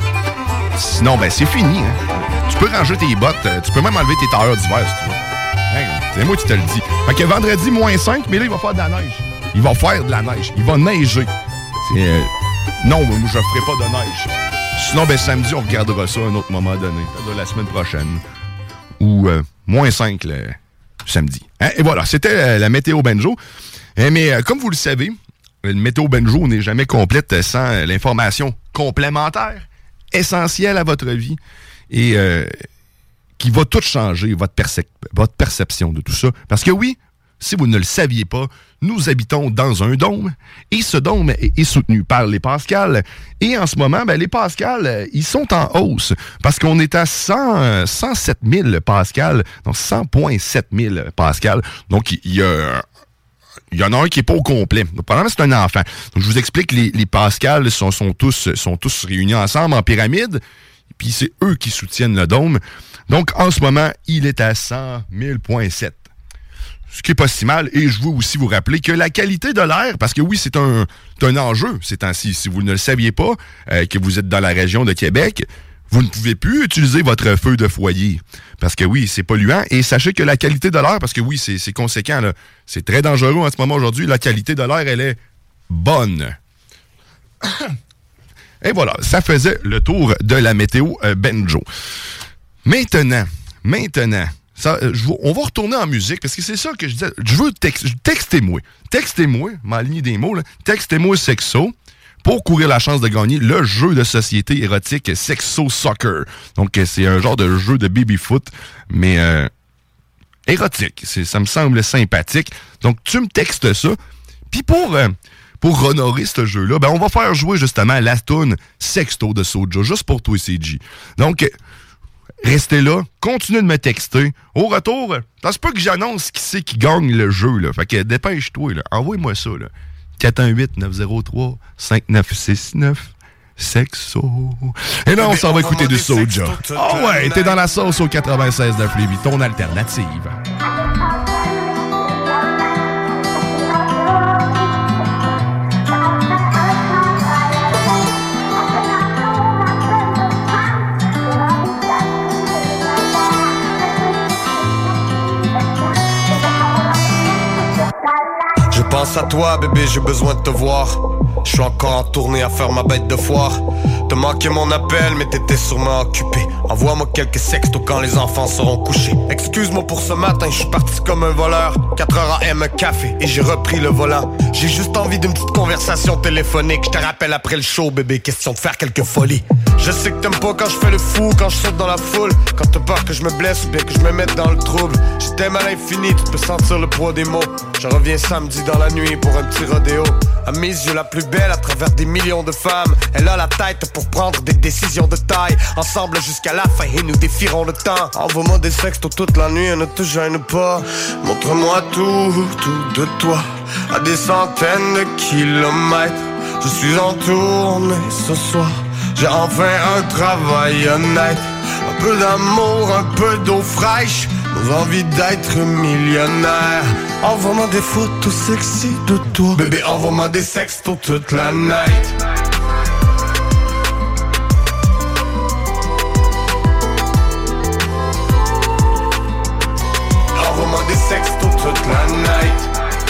sinon, ben c'est fini. Hein. Tu peux ranger tes bottes, tu peux même enlever tes tailleurs d'hiver si tu veux. Hein, c'est moi qui te le dis. Fait que vendredi, moins cinq, mais là, il va faire de la neige. Il va faire de la neige. Il va neiger. C'est... Euh, Non, moi, je ferai pas de neige. Sinon, ben samedi, on regardera ça à un autre moment donné. La semaine prochaine. Ou euh, moins cinq le samedi. Hein? Et voilà, c'était euh, la météo banjo. Eh, mais euh, comme vous le savez, le météo banjo n'est jamais complète sans euh, l'information complémentaire, essentielle à votre vie, et euh, qui va tout changer, votre, percep- votre perception de tout ça. Parce que oui, si vous ne le saviez pas, nous habitons dans un dôme et ce dôme est soutenu par les Pascals. Et en ce moment, ben, les Pascals, ils sont en hausse parce qu'on est à cent, cent sept mille Pascals, donc cent virgule sept mille Pascals. Donc, il y a... Il y en a un qui n'est pas au complet. Probablement, c'est un enfant. Donc, je vous explique, les, les Pascals sont, sont, tous, sont tous réunis ensemble en pyramide, puis c'est eux qui soutiennent le dôme. Donc, en ce moment, il est à cent mille virgule sept. Ce qui n'est pas si mal. Et je veux aussi vous rappeler que la qualité de l'air, parce que oui, c'est un, c'est un enjeu ces temps-ci. Si vous ne le saviez pas, euh, que vous êtes dans la région de Québec, vous ne pouvez plus utiliser votre feu de foyer. Parce que oui, c'est polluant. Et sachez que la qualité de l'air, parce que oui, c'est, c'est conséquent, là, c'est très dangereux en ce moment aujourd'hui, la qualité de l'air, elle est bonne. Et voilà, ça faisait le tour de la météo euh, banjo. Maintenant, maintenant... Ça, je, on va retourner en musique, parce que c'est ça que je disais. Je veux tex, textez-moi. Textez-moi, m'aligner des mots, là. Textez-moi Sexo pour courir la chance de gagner le jeu de société érotique Sexo Soccer. Donc, c'est un genre de jeu de baby-foot, mais euh, érotique. C'est, ça me semble sympathique. Donc, tu me textes ça. Puis pour, euh, pour honorer ce jeu-là, ben on va faire jouer justement la toune Sexto de Soulja, juste pour toi, C G. Donc, restez là, continuez de me texter. Au retour, ça se peut que j'annonce qui c'est qui gagne le jeu, là. Fait que dépêche-toi, là. Envoie-moi ça, là. quatre un huit neuf zéro trois cinq neuf six neuf. Sexo. Et là, on s'en va écouter du Soulja. Ah oh ouais, t'es dans la sauce au quatre-vingt-seize neuf Lévis, ton alternative. Je pense à toi, bébé, j'ai besoin de te voir. Je suis encore en tournée à faire ma bête de foire. T'as manqué mon appel, mais t'étais sûrement occupé. Envoie-moi quelques sextos quand les enfants seront couchés. Excuse-moi pour ce matin, je suis parti comme un voleur. quatre heures A M café et j'ai repris le volant. J'ai juste envie d'une petite conversation téléphonique. Je te rappelle après le show, bébé, question de faire quelques folies. Je sais que t'aimes pas quand je fais le fou, quand je saute dans la foule. Quand t'as peur que je me blesse ou bien que je me mette dans le trouble. Je t'aime à l'infini, tu peux sentir le poids des mots. Je reviens samedi dans la nuit pour un petit rodéo. À mes yeux la plus belle à travers des millions de femmes. Elle a la tête pour prendre des décisions de taille. Ensemble jusqu'à la fin et nous défierons le temps. Envoie-moi des sextos toute la nuit et ne te gêne pas. Montre-moi tout, tout de toi. À des centaines de kilomètres. Je suis en tournée ce soir. J'ai enfin un travail honnête. Un peu d'amour, un peu d'eau fraîche. Nos envies d'être millionnaire. Envoie-moi des photos sexy de toi. Bébé, envoie-moi des sextos toute la night. Envoie-moi des sextos toute la night.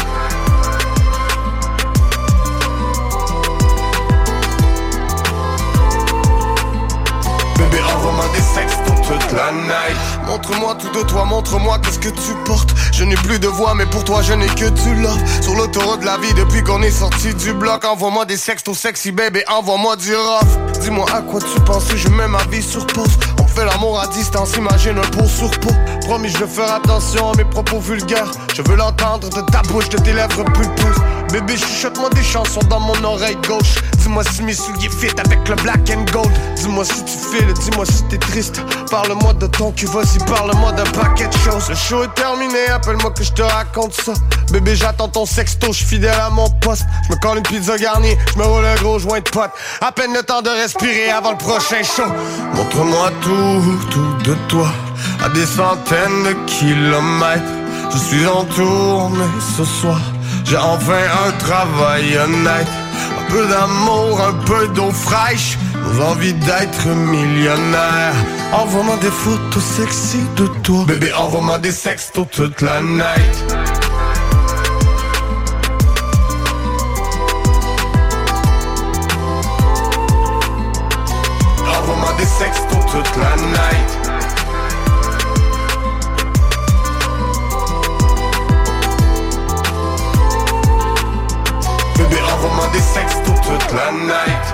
Bébé, envoie-moi des sextos toute la night. Montre-moi tout de toi, montre-moi qu'est-ce que tu portes. Je n'ai plus de voix, mais pour toi je n'ai que du love. Sur l'autoroute de la vie depuis qu'on est sorti du bloc. Envoie-moi des sextos sexy, bébé, envoie-moi du rough. Dis-moi à quoi tu penses, je mets ma vie sur pause. On fait l'amour à distance, imagine un pot sur pot. Promis, je vais faire attention à mes propos vulgaires. Je veux l'entendre de ta bouche, de tes lèvres pulpeuses. Bébé, chuchote-moi des chansons dans mon oreille gauche. Dis-moi si mes souliers fit avec le black and gold. Dis-moi si tu files, dis-moi si t'es triste. Parle-moi de ton cul, vas-y, parle-moi d'un paquet de choses. Le show est terminé, appelle-moi que je te raconte ça. Bébé, j'attends ton sexto, je suis fidèle à mon poste. Je me colle une pizza garnie, je me roule un gros joint de pote. À peine le temps de respirer avant le prochain show. Montre-moi tout, tout de toi. À des centaines de kilomètres. Je suis en tournée ce soir. J'ai enfin un travail honnête. Un peu d'amour, un peu d'eau fraîche. Nos envies d'être millionnaire. Envoie-moi des photos sexy de toi. Bébé, envoie-moi des sextos toute la night. Envoie-moi des sextos toute la night. Bébé, envoie-moi des sextos toute la night.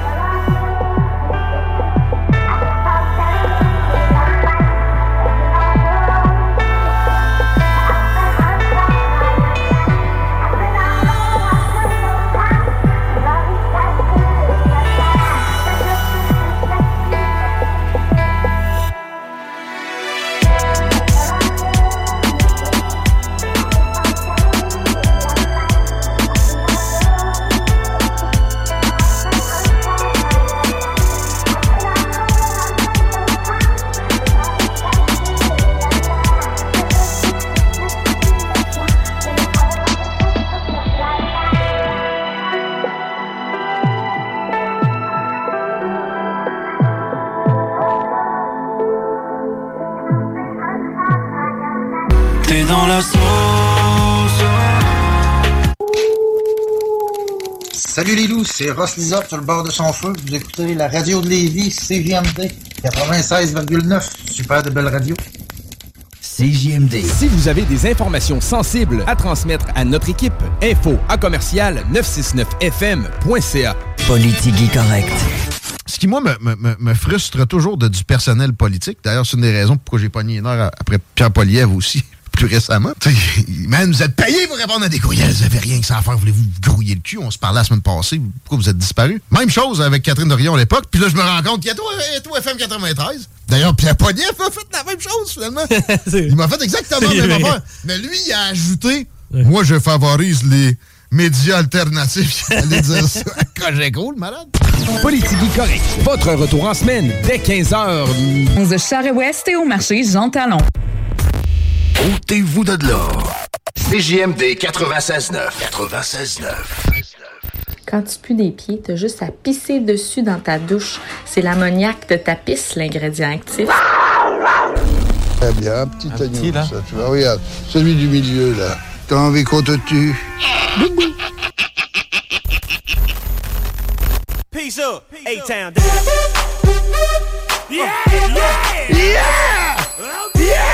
Dans la sauce. Salut les loups, c'est Ross Lizotte sur le bord de son feu. Vous écoutez la radio de Lévis, C J M D quatre-vingt-seize virgule neuf. Super de belle radio. C J M D. Si vous avez des informations sensibles à transmettre à notre équipe, info à commercial neuf cent soixante-neuf F M point C A. Politique correct. Ce qui, moi, me, me, me frustre toujours de, du personnel politique. D'ailleurs, c'est une des raisons pourquoi j'ai pogné une heure après Pierre Poilievre aussi. plus récemment. Man, vous êtes payé pour répondre à des courriels. Vous avez rien que ça à faire. Voulez-vous vous grouiller le cul? On se parlait la semaine passée. Pourquoi vous êtes disparu? Même chose avec Catherine Dorion à l'époque. Puis là, je me rends compte qu'il y a tout F M quatre-vingt-treize. D'ailleurs, Pierre Poilievre a fait la même chose, finalement. Il m'a fait exactement la même affaire. Mais lui, il a ajouté « Moi, je favorise les médias alternatifs. » Il allait dire ça. Cogeco, le malade. Politique correct. Votre retour en semaine dès quinze heures. onze Charest et au marché Jean Talon. Ôtez-vous de là. C J M D quatre-vingt-seize neuf. quatre-vingt-seize neuf. Quand tu pues des pieds, t'as juste à pisser dessus dans ta douche. C'est l'ammoniaque de ta pisse, l'ingrédient actif. Très bien, petit un agneau, petit, là. Ça, tu vois, regarde, celui du milieu, là. T'as envie qu'on te tue? Peace up, A-Town. Yeah, yeah, yeah, yeah.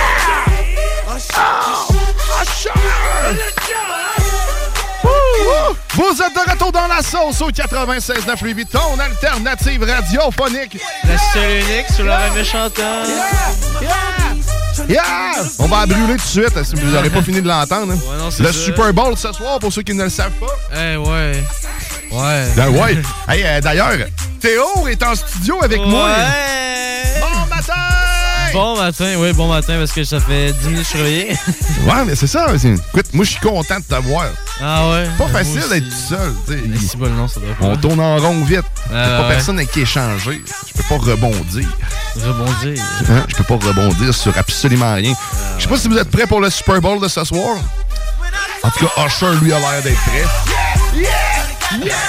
Vous êtes de retour dans la sauce au quatre-vingt-seize neuf Louis Vuitton, alternative radiophonique. La seule unique sur la méchanteur. Yeah! Yeah! On va la brûler tout de suite si vous n'aurez pas fini de l'entendre. Ouais, non, le ça. Super Bowl ce soir, pour ceux qui ne le savent pas. Eh ouais. Ouais. Ben ouais. Hey, euh, d'ailleurs, Théo est en studio avec ouais. moi. Bon matin! Bon matin, oui, bon matin, parce que ça fait dix minutes que je suis réveillé. Ouais, mais c'est ça. C'est... Écoute, moi, je suis content de t'avoir. Ah ouais? Pas facile d'être tout seul. Mais si bon, non, ça doit pas. On tourne en rond vite. Ah, T'as pas ouais. personne avec qui échanger. Je peux pas rebondir. Rebondir? Hein? Je peux pas rebondir sur absolument rien. Ah, Je sais pas si vous êtes prêts pour le Super Bowl de ce soir. En tout cas, Usher, lui, a l'air d'être prêt. Yeah! Yeah! Yeah!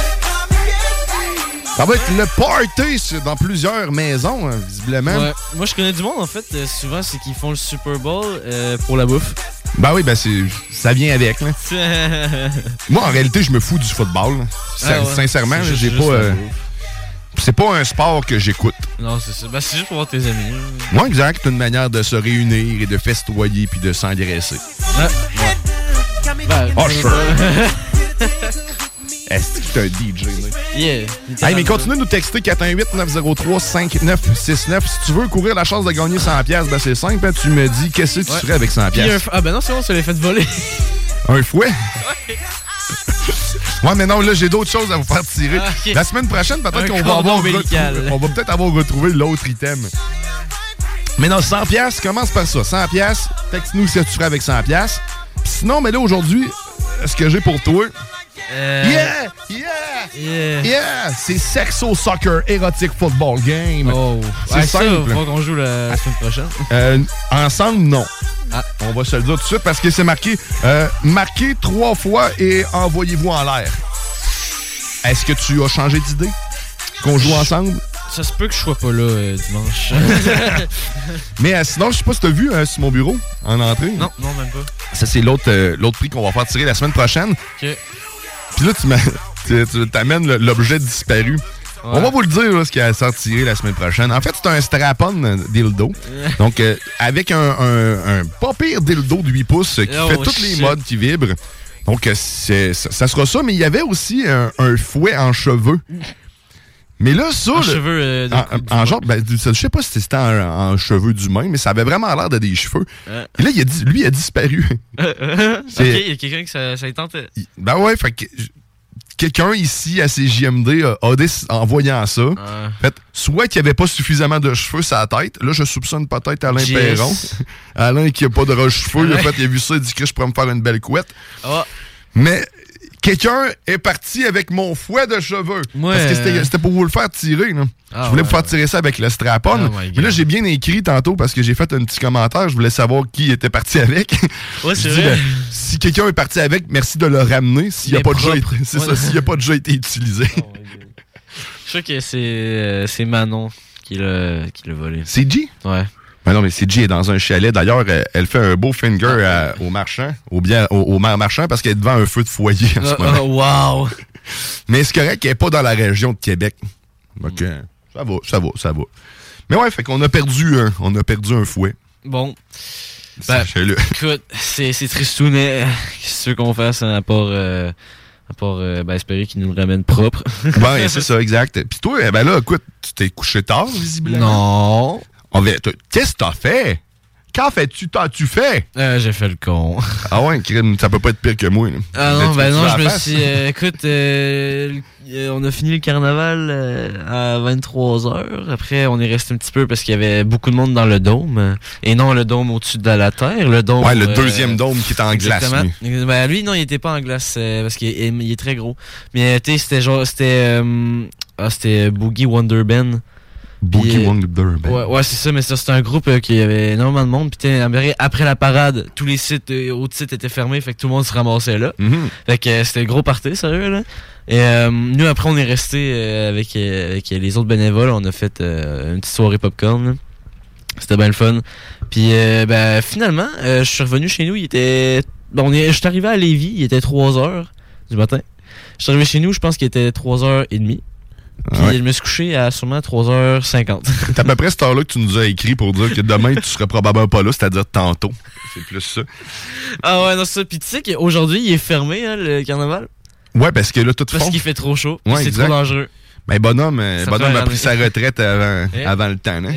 Ça va être le party dans plusieurs maisons, hein, visiblement. Ouais. Moi, je connais du monde, en fait. Euh, souvent, c'est qu'ils font le Super Bowl euh, pour la bouffe. Ben oui, ben c'est ça vient avec. Là. Moi, en réalité, je me fous du football. Ah ouais. Sincèrement, c'est j'ai pas... Euh, c'est pas un sport que j'écoute. Non, c'est ça. Ben, c'est juste pour voir tes amis. Moi, ouais, exact. C'est une manière de se réunir et de festoyer puis de s'engraisser. Ouais. Ouais. Ben, oh, sure. Est-ce que t'es un D J, là? Yeah. Hey, mais continue de nous texter quatre un huit neuf zéro trois cinq neuf six neuf. Si tu veux courir la chance de gagner cent piastres, ben c'est simple. Hein, tu me dis qu'est-ce que tu ouais. ferais avec cent piastres. Un... Ah ben non, c'est bon, ça les fait voler. Un fouet? Ouais. Ouais, mais non, là, j'ai d'autres choses à vous faire tirer. Ah, okay. La semaine prochaine, peut-être qu'on va avoir retrouvé, on va peut-être avoir retrouvé l'autre item. Mais non, cent piastres, commence par ça. cent piastres, texte-nous ce que tu ferais avec cent piastres. Sinon, mais là, aujourd'hui, ce que j'ai pour toi... Euh... Yeah! Yeah! Yeah! Yeah! C'est Sexo Soccer Erotic Football Game. Oh. C'est ouais, simple. Il faut qu'on joue la, la semaine prochaine. Euh, ensemble, non. Ah. On va se le dire tout de suite parce que c'est marqué euh, marquez trois fois et envoyez-vous en l'air. Est-ce que tu as changé d'idée? Qu'on joue ensemble? Ça se peut que je sois pas là euh, dimanche. Mais euh, sinon, je sais pas si tu as vu euh, sur mon bureau en entrée. Non, non, même pas. Ça, c'est l'autre, euh, l'autre prix qu'on va faire tirer la semaine prochaine. OK. Puis là, tu, tu, tu t'amènes l'objet disparu. Ouais. On va vous le dire, là, ce qu'il a sorti tirer la semaine prochaine. En fait, c'est un strap-on dildo. Donc, euh, avec un, un, un pas pire dildo de huit pouces qui oh, fait tous les modes qui vibrent. Donc, c'est, ça, ça sera ça. Mais il y avait aussi un, un fouet en cheveux. Mais là, ça... En le, cheveux... Euh, en, en genre, ben, je sais pas si c'était en, en cheveux d'humain, mais ça avait vraiment l'air de des cheveux. Euh. Et là, il a dit, lui, il a disparu. Euh, OK, il y a quelqu'un qui ça, ça y tentait. Ben ouais, fait que... Quelqu'un ici à C J M D a, a des, en voyant ça, euh. fait, soit qu'il n'y avait pas suffisamment de cheveux sur la tête. Là, je soupçonne peut-être Alain yes. Perron. Alain qui n'a pas de cheveux, ouais. En fait, il a vu ça, il dit que je pourrais me faire une belle couette. Oh. Mais quelqu'un est parti avec mon fouet de cheveux. Ouais. Parce que c'était, c'était pour vous le faire tirer. Là. Ah, je voulais ouais. vous faire tirer ça avec le strap-on. Oh mais là, j'ai bien écrit tantôt parce que j'ai fait un petit commentaire. Je voulais savoir qui était parti avec. Ouais, c'est vrai. Dit, ben, si quelqu'un est parti avec, merci de le ramener. S'il n'a pas, déjà été, c'est ouais. ça, s'il a pas déjà été utilisé. Oh, je sais que c'est, euh, c'est Manon qui l'a, qui l'a volé. C'est G? Ouais. Ben non, mais C G est dans un chalet. D'ailleurs, elle fait un beau finger à, au marchand, au, bien, au, au marchand, parce qu'elle est devant un feu de foyer en ce oh, moment. Oh, wow! Mais c'est correct qu'elle n'est pas dans la région de Québec. Donc, mm. ça va, ça va, ça va. Mais ouais, fait qu'on a perdu un, on a perdu un fouet. Bon. Ben, écoute, c'est, c'est tristounet. Qu'est-ce qu'on fasse à part... Euh... À part euh, ben, espérer qu'il nous le ramène propre. Ben, c'est ça, exact. Puis toi, ben là, écoute, tu t'es couché tard, visiblement. Non. On va, qu'est-ce que t'as fait? Qu'en fais-tu? T'as-tu fait? Euh, j'ai fait le con. Ah ouais, crime, ça peut pas être pire que moi. Là. Ah non, ben non, je me face? suis... Euh, écoute, euh, euh, on a fini le carnaval euh, à vingt-trois heures. Après, on est resté un petit peu parce qu'il y avait beaucoup de monde dans le dôme. Et non, le dôme au-dessus de la terre. Le dôme, ouais, le euh, deuxième dôme qui est en glace, lui. Ben, lui, non, il était pas en glace euh, parce qu'il est, il est très gros. Mais tu sais, c'était genre... C'était... Euh, ah, c'était Boogie Wonderben. Boogie Wonderben. Ouais, ouais c'est ça, mais ça, c'était un groupe euh, qui avait énormément de monde. Puis après la parade, tous les sites, euh, autres sites étaient fermés, fait que tout le monde se ramassait là. Mm-hmm. Fait que euh, c'était gros party, sérieux, là. Et euh, nous, après, on est resté euh, avec, euh, avec les autres bénévoles. On a fait euh, une petite soirée popcorn, là. C'était bien le fun. Puis, euh, ben, finalement, euh, je suis revenu chez nous, il était... Bon, on est... je suis arrivé à Lévis, il était trois heures du matin. Je suis arrivé chez nous, je pense qu'il était trois heures trente. Puis ouais. Je me suis couché à sûrement trois heures cinquante. C'est à peu près cette heure-là que tu nous as écrit pour dire que demain, tu serais probablement pas là, c'est-à-dire tantôt. C'est plus ça. Ah ouais, non, c'est ça. Puis tu sais qu'aujourd'hui, il est fermé, hein, le carnaval. Ouais, parce que là, tout Parce fond... qu'il fait trop chaud. Ouais, c'est exact. trop dangereux. Ben, bonhomme, bonhomme a pris sa retraite avant, eh? avant le temps. Hein?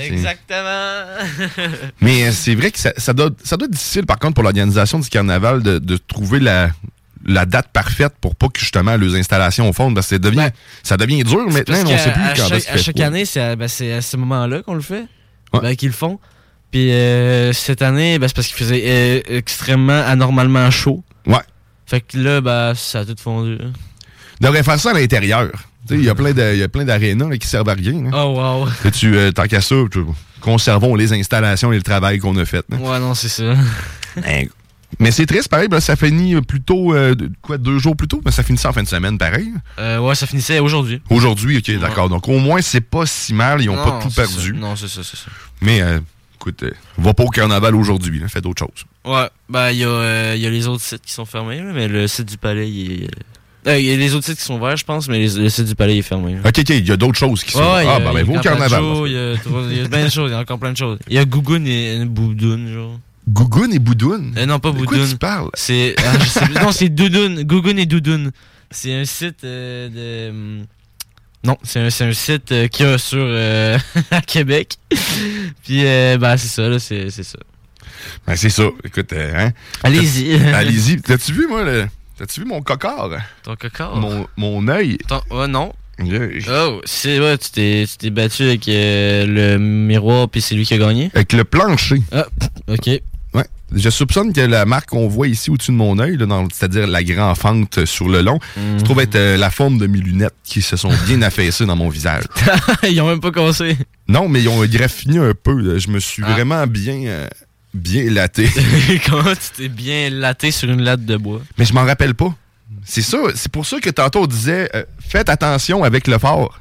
Exactement. Mais c'est vrai que ça, ça, doit, ça doit être difficile, par contre, pour l'organisation du carnaval de, de trouver la... la date parfaite pour pas que justement les installations fondent parce que ça devient, ben, ça devient dur maintenant, on sait plus quand chaque, à chaque froid. année, c'est à, ben, c'est à ce moment-là qu'on le fait, ouais. ben, qu'ils le font. Puis euh, cette année, ben, c'est parce qu'il faisait euh, extrêmement anormalement chaud. Ouais. Fait que là, ben, ça a tout fondu. Hein. On devrait faire ça à l'intérieur. Il y a plein de, y a plein d'arénas là, qui servent à rien. Hein. Oh wow. Et tu, euh, tant qu'à ça, tu, conservons les installations et le travail qu'on a fait. Hein. Ouais, non, c'est ça. Ben, mais c'est triste, pareil, ben, ça finit plutôt, euh, quoi, deux jours plus tôt, mais ça finissait en fin de semaine, pareil. Euh, ouais, ça finissait aujourd'hui. Aujourd'hui, ok, ouais. D'accord. Donc au moins, c'est pas si mal, ils ont non, pas tout perdu. Ça. Non, c'est ça, c'est ça. Mais, euh, écoute, euh, va pas au carnaval aujourd'hui, là, fais d'autres choses. Ouais, ben, il y, euh, y a les autres sites qui sont fermés, là, mais le site du palais, il est... Il euh, y a les autres sites qui sont ouverts, je pense, mais les, le site du palais est fermé. Là. Ok, ok, il y a d'autres choses qui sont... Ouais, ah, ben, ben, ben, va au carnaval. Il y a, y a plein de choses, il y a encore plein de choses. Il y a Gougoun et Boudoun, genre. Gougoun et Boudoun? Euh, non, pas Boudoun. De quoi tu parles? C'est, ah, je sais plus. Non, c'est Doudoun. Gougoun et Doudoun. C'est un site euh, de... Hum, non, c'est un, c'est un site euh, qu'il y a sur... Euh, à Québec. Puis, euh, ben, c'est ça, là, c'est, c'est ça. Ben, c'est ça. Écoute, euh, hein? Allez-y. Allez-y. T'as-tu vu, moi, le... T'as-tu vu mon cocard? Ton cocard? Mon, mon œil? Ton... Oh, non. Yeah. Oh, c'est ouais, tu t'es, tu t'es battu avec euh, le miroir, puis c'est lui qui a gagné? Avec le plancher. Ah, ok. Ouais. Je soupçonne que la marque qu'on voit ici au-dessus de mon œil, là, dans, c'est-à-dire la grande fente sur le long, mm-hmm. se trouve être euh, la forme de mes lunettes qui se sont bien affaissées dans mon visage. Ils ont même pas cassé. Non, mais ils ont graffiné un peu. Là. Je me suis ah. vraiment bien... Euh, bien latté. Comment tu t'es bien latté sur une latte de bois? Mais je m'en rappelle pas. C'est ça. C'est pour ça que tantôt on disait euh, faites attention avec le fort.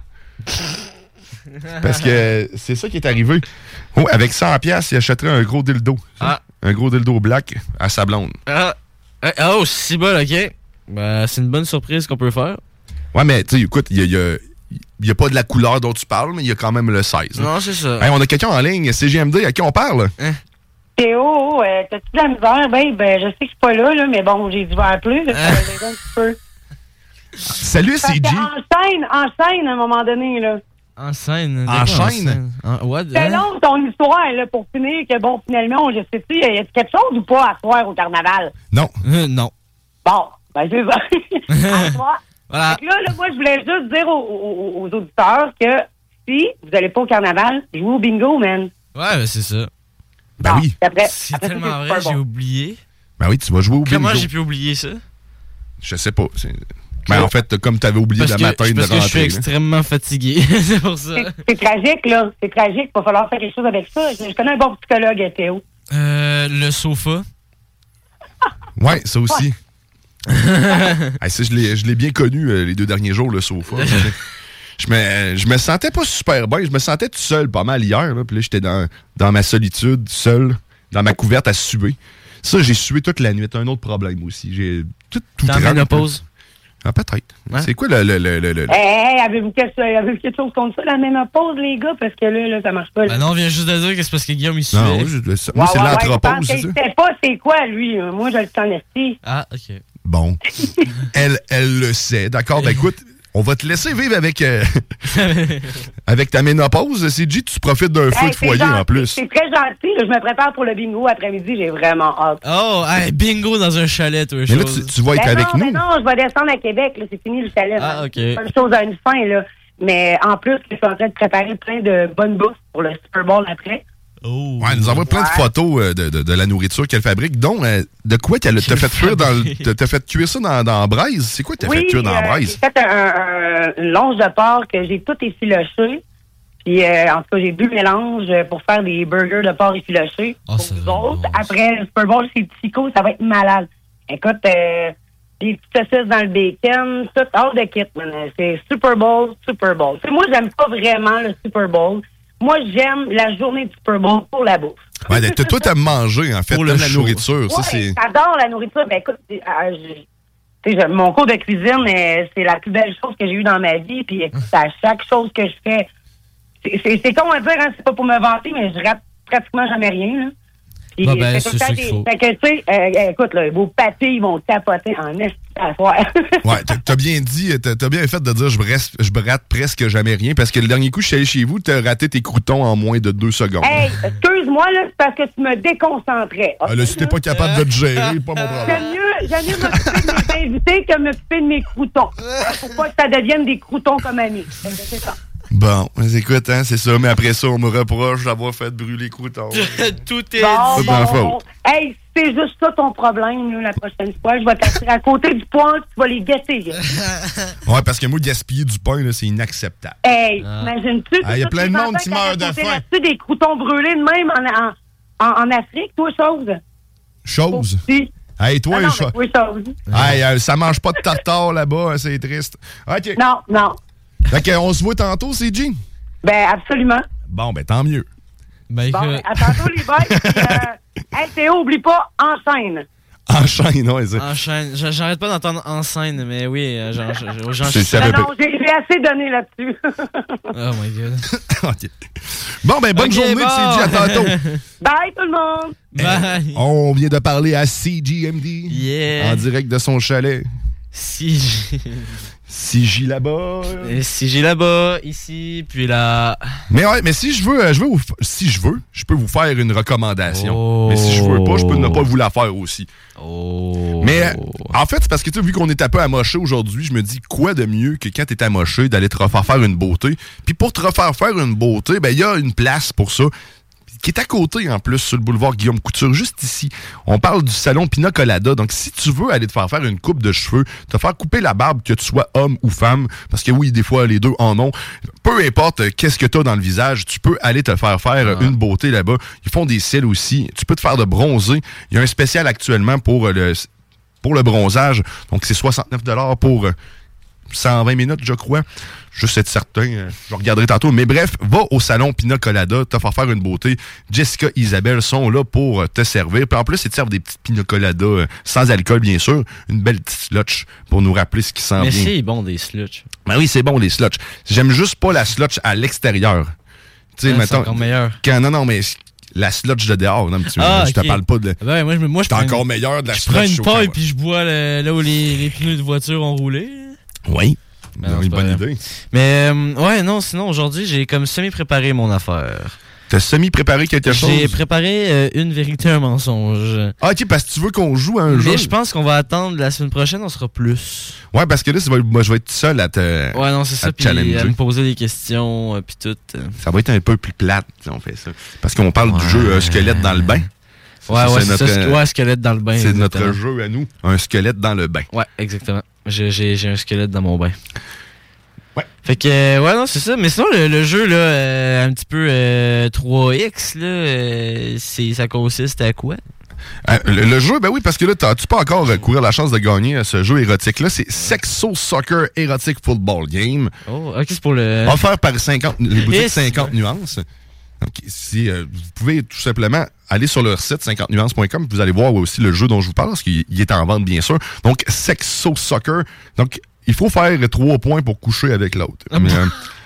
Parce que c'est ça qui est arrivé. Oh, avec cent piastres, il achèterait un gros dildo. Ah. Un gros dildo black à sa blonde. Ah. Oh, c'est bon, ok. Ben, c'est une bonne surprise qu'on peut faire. Ouais, mais tu sais, écoute, il y a... Y a Il n'y a pas de la couleur dont tu parles, mais il y a quand même le seize. Non, c'est ça. Hey, on a quelqu'un en ligne, C G M D, à qui on parle? Hein? Théo, euh, t'as-tu de la misère? Ben, ben, je sais que je suis pas là, là, mais bon, j'ai dû appeler, là, ça va m'aider un petit peu. Salut, C G. En scène, en scène, à un moment donné, là. En scène? En scène? En, what? C'est hein? long, ton histoire, là, pour finir, que bon, finalement, je sais-tu, y a quelque chose ou pas à soir au carnaval? Non. Euh, non. Bon, ben, c'est ça. À soir. Voilà. Donc là, là, moi, je voulais juste dire aux, aux, aux auditeurs que si vous n'allez pas au carnaval, jouez au bingo, man. Ouais, ben, c'est ça. Ben non, oui. Après, c'est après, tellement c'est vrai, j'ai bon. oublié. Ben oui, tu vas jouer au bingo. Comment j'ai pu oublier ça? Je sais pas. C'est... Ben, en fait, comme tu avais oublié parce de la matin de parce rentrer. Parce que je suis extrêmement fatigué. C'est pour ça. C'est, c'est tragique, là. C'est tragique. Il va falloir faire quelque chose avec ça. Je, je connais un bon psychologue, Théo. Euh, le sofa. Ouais, ça aussi. hey, ça, je, l'ai, je l'ai bien connu euh, les deux derniers jours, le sofa. je, me, je me sentais pas super bien. Je me sentais tout seul pas mal hier. Là, puis là, j'étais dans, dans ma solitude, seul, dans ma couverte à suer. Ça, j'ai sué toute la nuit. C'est un autre problème aussi. J'ai tout, tout T'es en ménopause? Ah, peut-être. Ouais. C'est quoi le... le, le, le, le... Hey, hey, avez-vous quelque, avez-vous quelque chose contre ça, la ménopause, les gars? Parce que là, là ça marche pas. Là. Ben non, on vient juste de dire que c'est parce que Guillaume, il suait. Non, je, le, moi, ouais, c'est ouais, l'anthropause, ouais, c'est ça? Je sais pas c'est quoi, lui. Moi, je le sens ici. Ah, OK. Bon. elle, elle le sait. D'accord, ben écoute, on va te laisser vivre avec, euh, avec ta ménopause. C J, tu profites d'un feu Hey, de c'est foyer gentil, en plus. C'est très gentil. Là, je me prépare pour le bingo après-midi. J'ai vraiment hâte. Oh, hey, bingo dans un chalet, toi, Mais là, chose. tu, tu vas être Ben avec non, nous. ben non, je vais descendre à Québec. Là, c'est fini le chalet. Ah, là. OK. C'est pas une chose à une fin, là. Mais en plus, je suis en train de préparer plein de bonnes bouffe pour le Super Bowl après. Oh. Ouais, elle nous envoie plein de Ouais. photos euh, de, de, de la nourriture qu'elle fabrique, dont euh, de quoi qu'elle t'a fait cuire dans le- t'a- t'a fait cuire ça dans, dans la braise. C'est quoi que t'as Oui, fait cuire dans la euh, braise? j'ai fait un, un- une longe de porc que j'ai tout effiloché. Puis, euh, en tout cas, j'ai deux mélanges pour faire des burgers de porc effiloché. Oh, pour vous autres. Après le Super Bowl, c'est psycho, ça va être malade. Écoute, euh, des petites saucisses dans le bacon, tout hors de kit, man. C'est Super Bowl, Super Bowl. Tu sais, moi, j'aime pas vraiment le Super Bowl. Moi, j'aime la journée du Super Bowl pour la bouffe. Ouais, t'as- toi, t'aimes manger, en fait. Pour T'aimes le la show. nourriture. Ça, Ouais, c'est... j'adore la nourriture. Ben écoute, euh, je- tu sais, je- mon cours de cuisine, euh, c'est la plus belle chose que j'ai eue dans ma vie. Puis écoute, à chaque chose que je fais, c'est- c'est c'est con à dire, hein, c'est pas pour me vanter, mais je rate pratiquement jamais rien. Là. Puis, Bah ben, fait c'est tout le temps ça qu'il des- faut. Fait que, tu sais, euh, écoute, là, vos papilles vont capoter en esti à soir. Ouais, t'as- t'as bien dit, t'as t'as bien fait de dire je, reste, je rate presque jamais rien, parce que le dernier coup, je suis allé chez vous, t'as raté tes croutons en moins de deux secondes. Hey, excuse-moi, là, c'est parce que tu me déconcentrais. Ah, là, si t'es pas capable de te gérer, pas mon problème. J'aime mieux, j'aime mieux m'occuper de mes invités que m'occuper de mes croutons. Pour pas que ça devienne des croutons comme amis. Fait que C'est ça. Bon, mais écoute, hein, c'est ça, mais après ça, on me reproche d'avoir fait brûler les croutons. Tout est Bon, C'est ma bon, faute. bon. Hey, c'est juste ça ton problème, là, la prochaine fois. Je vais t'assurer à côté du poing, tu vas les gâter. Ouais, parce que moi, gaspiller du pain, là, c'est inacceptable. Hey, Ah. imagines-tu? Ah, y a plein de monde qui meurt de faim. Tu des croutons brûlés de même en, en, en, en Afrique, toi, chose? Chose. Si. Hey, toi, Ah non, cho- mais oui, chose. Hey, euh, ça mange pas de tartare là-bas, hein, c'est triste. OK. Non, non. Fait qu'on se voit tantôt, C J? Ben, absolument. Bon, ben tant mieux. Ben, Bon, ben, à tantôt, les boys. Puis, euh, hey, Théo, oublie pas, enchaîne. Enchaîne, ouais, c'est... Enchaîne. J- J'arrête pas d'entendre en scène, mais oui, euh, j'en- j'en- j'en- C'est- ça Ben veut non, pas- j'ai j'ai assez donné là-dessus. Oh my god. OK. Bon, ben bonne Ok, journée, bon. C J, à tantôt. Bye, tout le monde. Bye. On vient de parler à C J M D. Yeah. En direct de son chalet. Si j'ai... C J là-bas. Et si j'ai là-bas, ici, puis là... Mais Mais ouais, mais si je veux, euh, je veux vous f- si je veux, je peux vous faire une recommandation. Oh. Mais si je veux pas, je peux ne pas vous la faire aussi. Oh. Mais euh, en fait, c'est parce que tu sais, vu qu'on est un peu amoché aujourd'hui, je me dis quoi de mieux que quand t'es amoché d'aller te refaire faire une beauté. Puis pour te refaire faire une beauté, ben il y a une place pour ça, qui est à côté en plus sur le boulevard Guillaume Couture, juste ici. On parle du salon Pina Colada. Donc si tu veux aller te faire faire une coupe de cheveux, te faire couper la barbe, que tu sois homme ou femme, parce que oui, des fois les deux en ont, peu importe euh, qu'est-ce que tu as dans le visage, tu peux aller te faire faire euh, une beauté là-bas. Ils font des cils aussi. Tu peux te faire de bronzer. Il y a un spécial actuellement pour euh, le pour le bronzage. Donc c'est soixante-neuf dollars pour euh, cent vingt minutes, je crois. Juste être certain, euh, je regarderai tantôt. Mais bref, va au salon Pina Colada, te faire faire une beauté. Jessica, Isabelle sont là pour euh, te servir. Puis en plus, ils te servent des petites Pina Colada euh, sans alcool, bien sûr. Une belle petite slotch pour nous rappeler ce qui sent Mais bien. c'est bon, des sluts. Ben oui, c'est bon, les slotch. J'aime juste pas la slotch à l'extérieur. Tu sais, Ah, c'est mettons. encore meilleur. Quand, non, non, mais la slotch de dehors. Non, mais tu- Ah, je te ok. parle pas de. Ben, moi, je, moi, je C'est prends encore une- meilleur de la Je prends slotch une au paille camp. puis je bois le- là où les, les pneus de voiture ont roulé. Oui. Ben non, une c'est pas bonne vrai. idée. Mais euh, ouais, non, sinon aujourd'hui, j'ai comme semi-préparé mon affaire. T'as semi-préparé quelque chose? J'ai préparé euh, une vérité, un mensonge. Ah, ok, parce que tu veux qu'on joue à un jeu. Mais je pense qu'on va attendre la semaine prochaine, on sera plus. Ouais, parce que là, ça va- moi, je vais être seul à te, Ouais, non, c'est à ça, te puis à challenger. me poser des questions, euh, puis tout. euh. Ça va être un peu plus plate si on fait ça. Parce qu'on parle du jeu euh, squelette dans le bain. Ouais, ouais, c'est ça, notre, sque- ouais, squelette dans le bain. C'est notre exactement. jeu à nous. Un squelette dans le bain. Ouais, exactement. J'ai, j'ai, j'ai un squelette dans mon bain. Ouais. Fait que, euh, ouais, non, c'est ça. Mais sinon, le, le jeu, là, euh, un petit peu euh, trois X, là, euh, c'est, ça consiste à quoi? Euh, le, le jeu, ben oui, parce que là, t'as- tu peux encore euh, courir la chance de gagner euh, ce jeu érotique-là. C'est Sexo Soccer Erotic Football Game. Oh, ok, c'est pour le... Offert par cinquante, les boutiques Et c'est- cinquante nuances. Donc, si, euh, vous pouvez tout simplement aller sur leur site cinquante nuances point com, vous allez voir aussi le jeu dont je vous parle, parce qu'il il est en vente, bien sûr. Donc, Sexo Soccer. Donc, il faut faire trois points pour coucher avec l'autre. Ah mais bon? euh,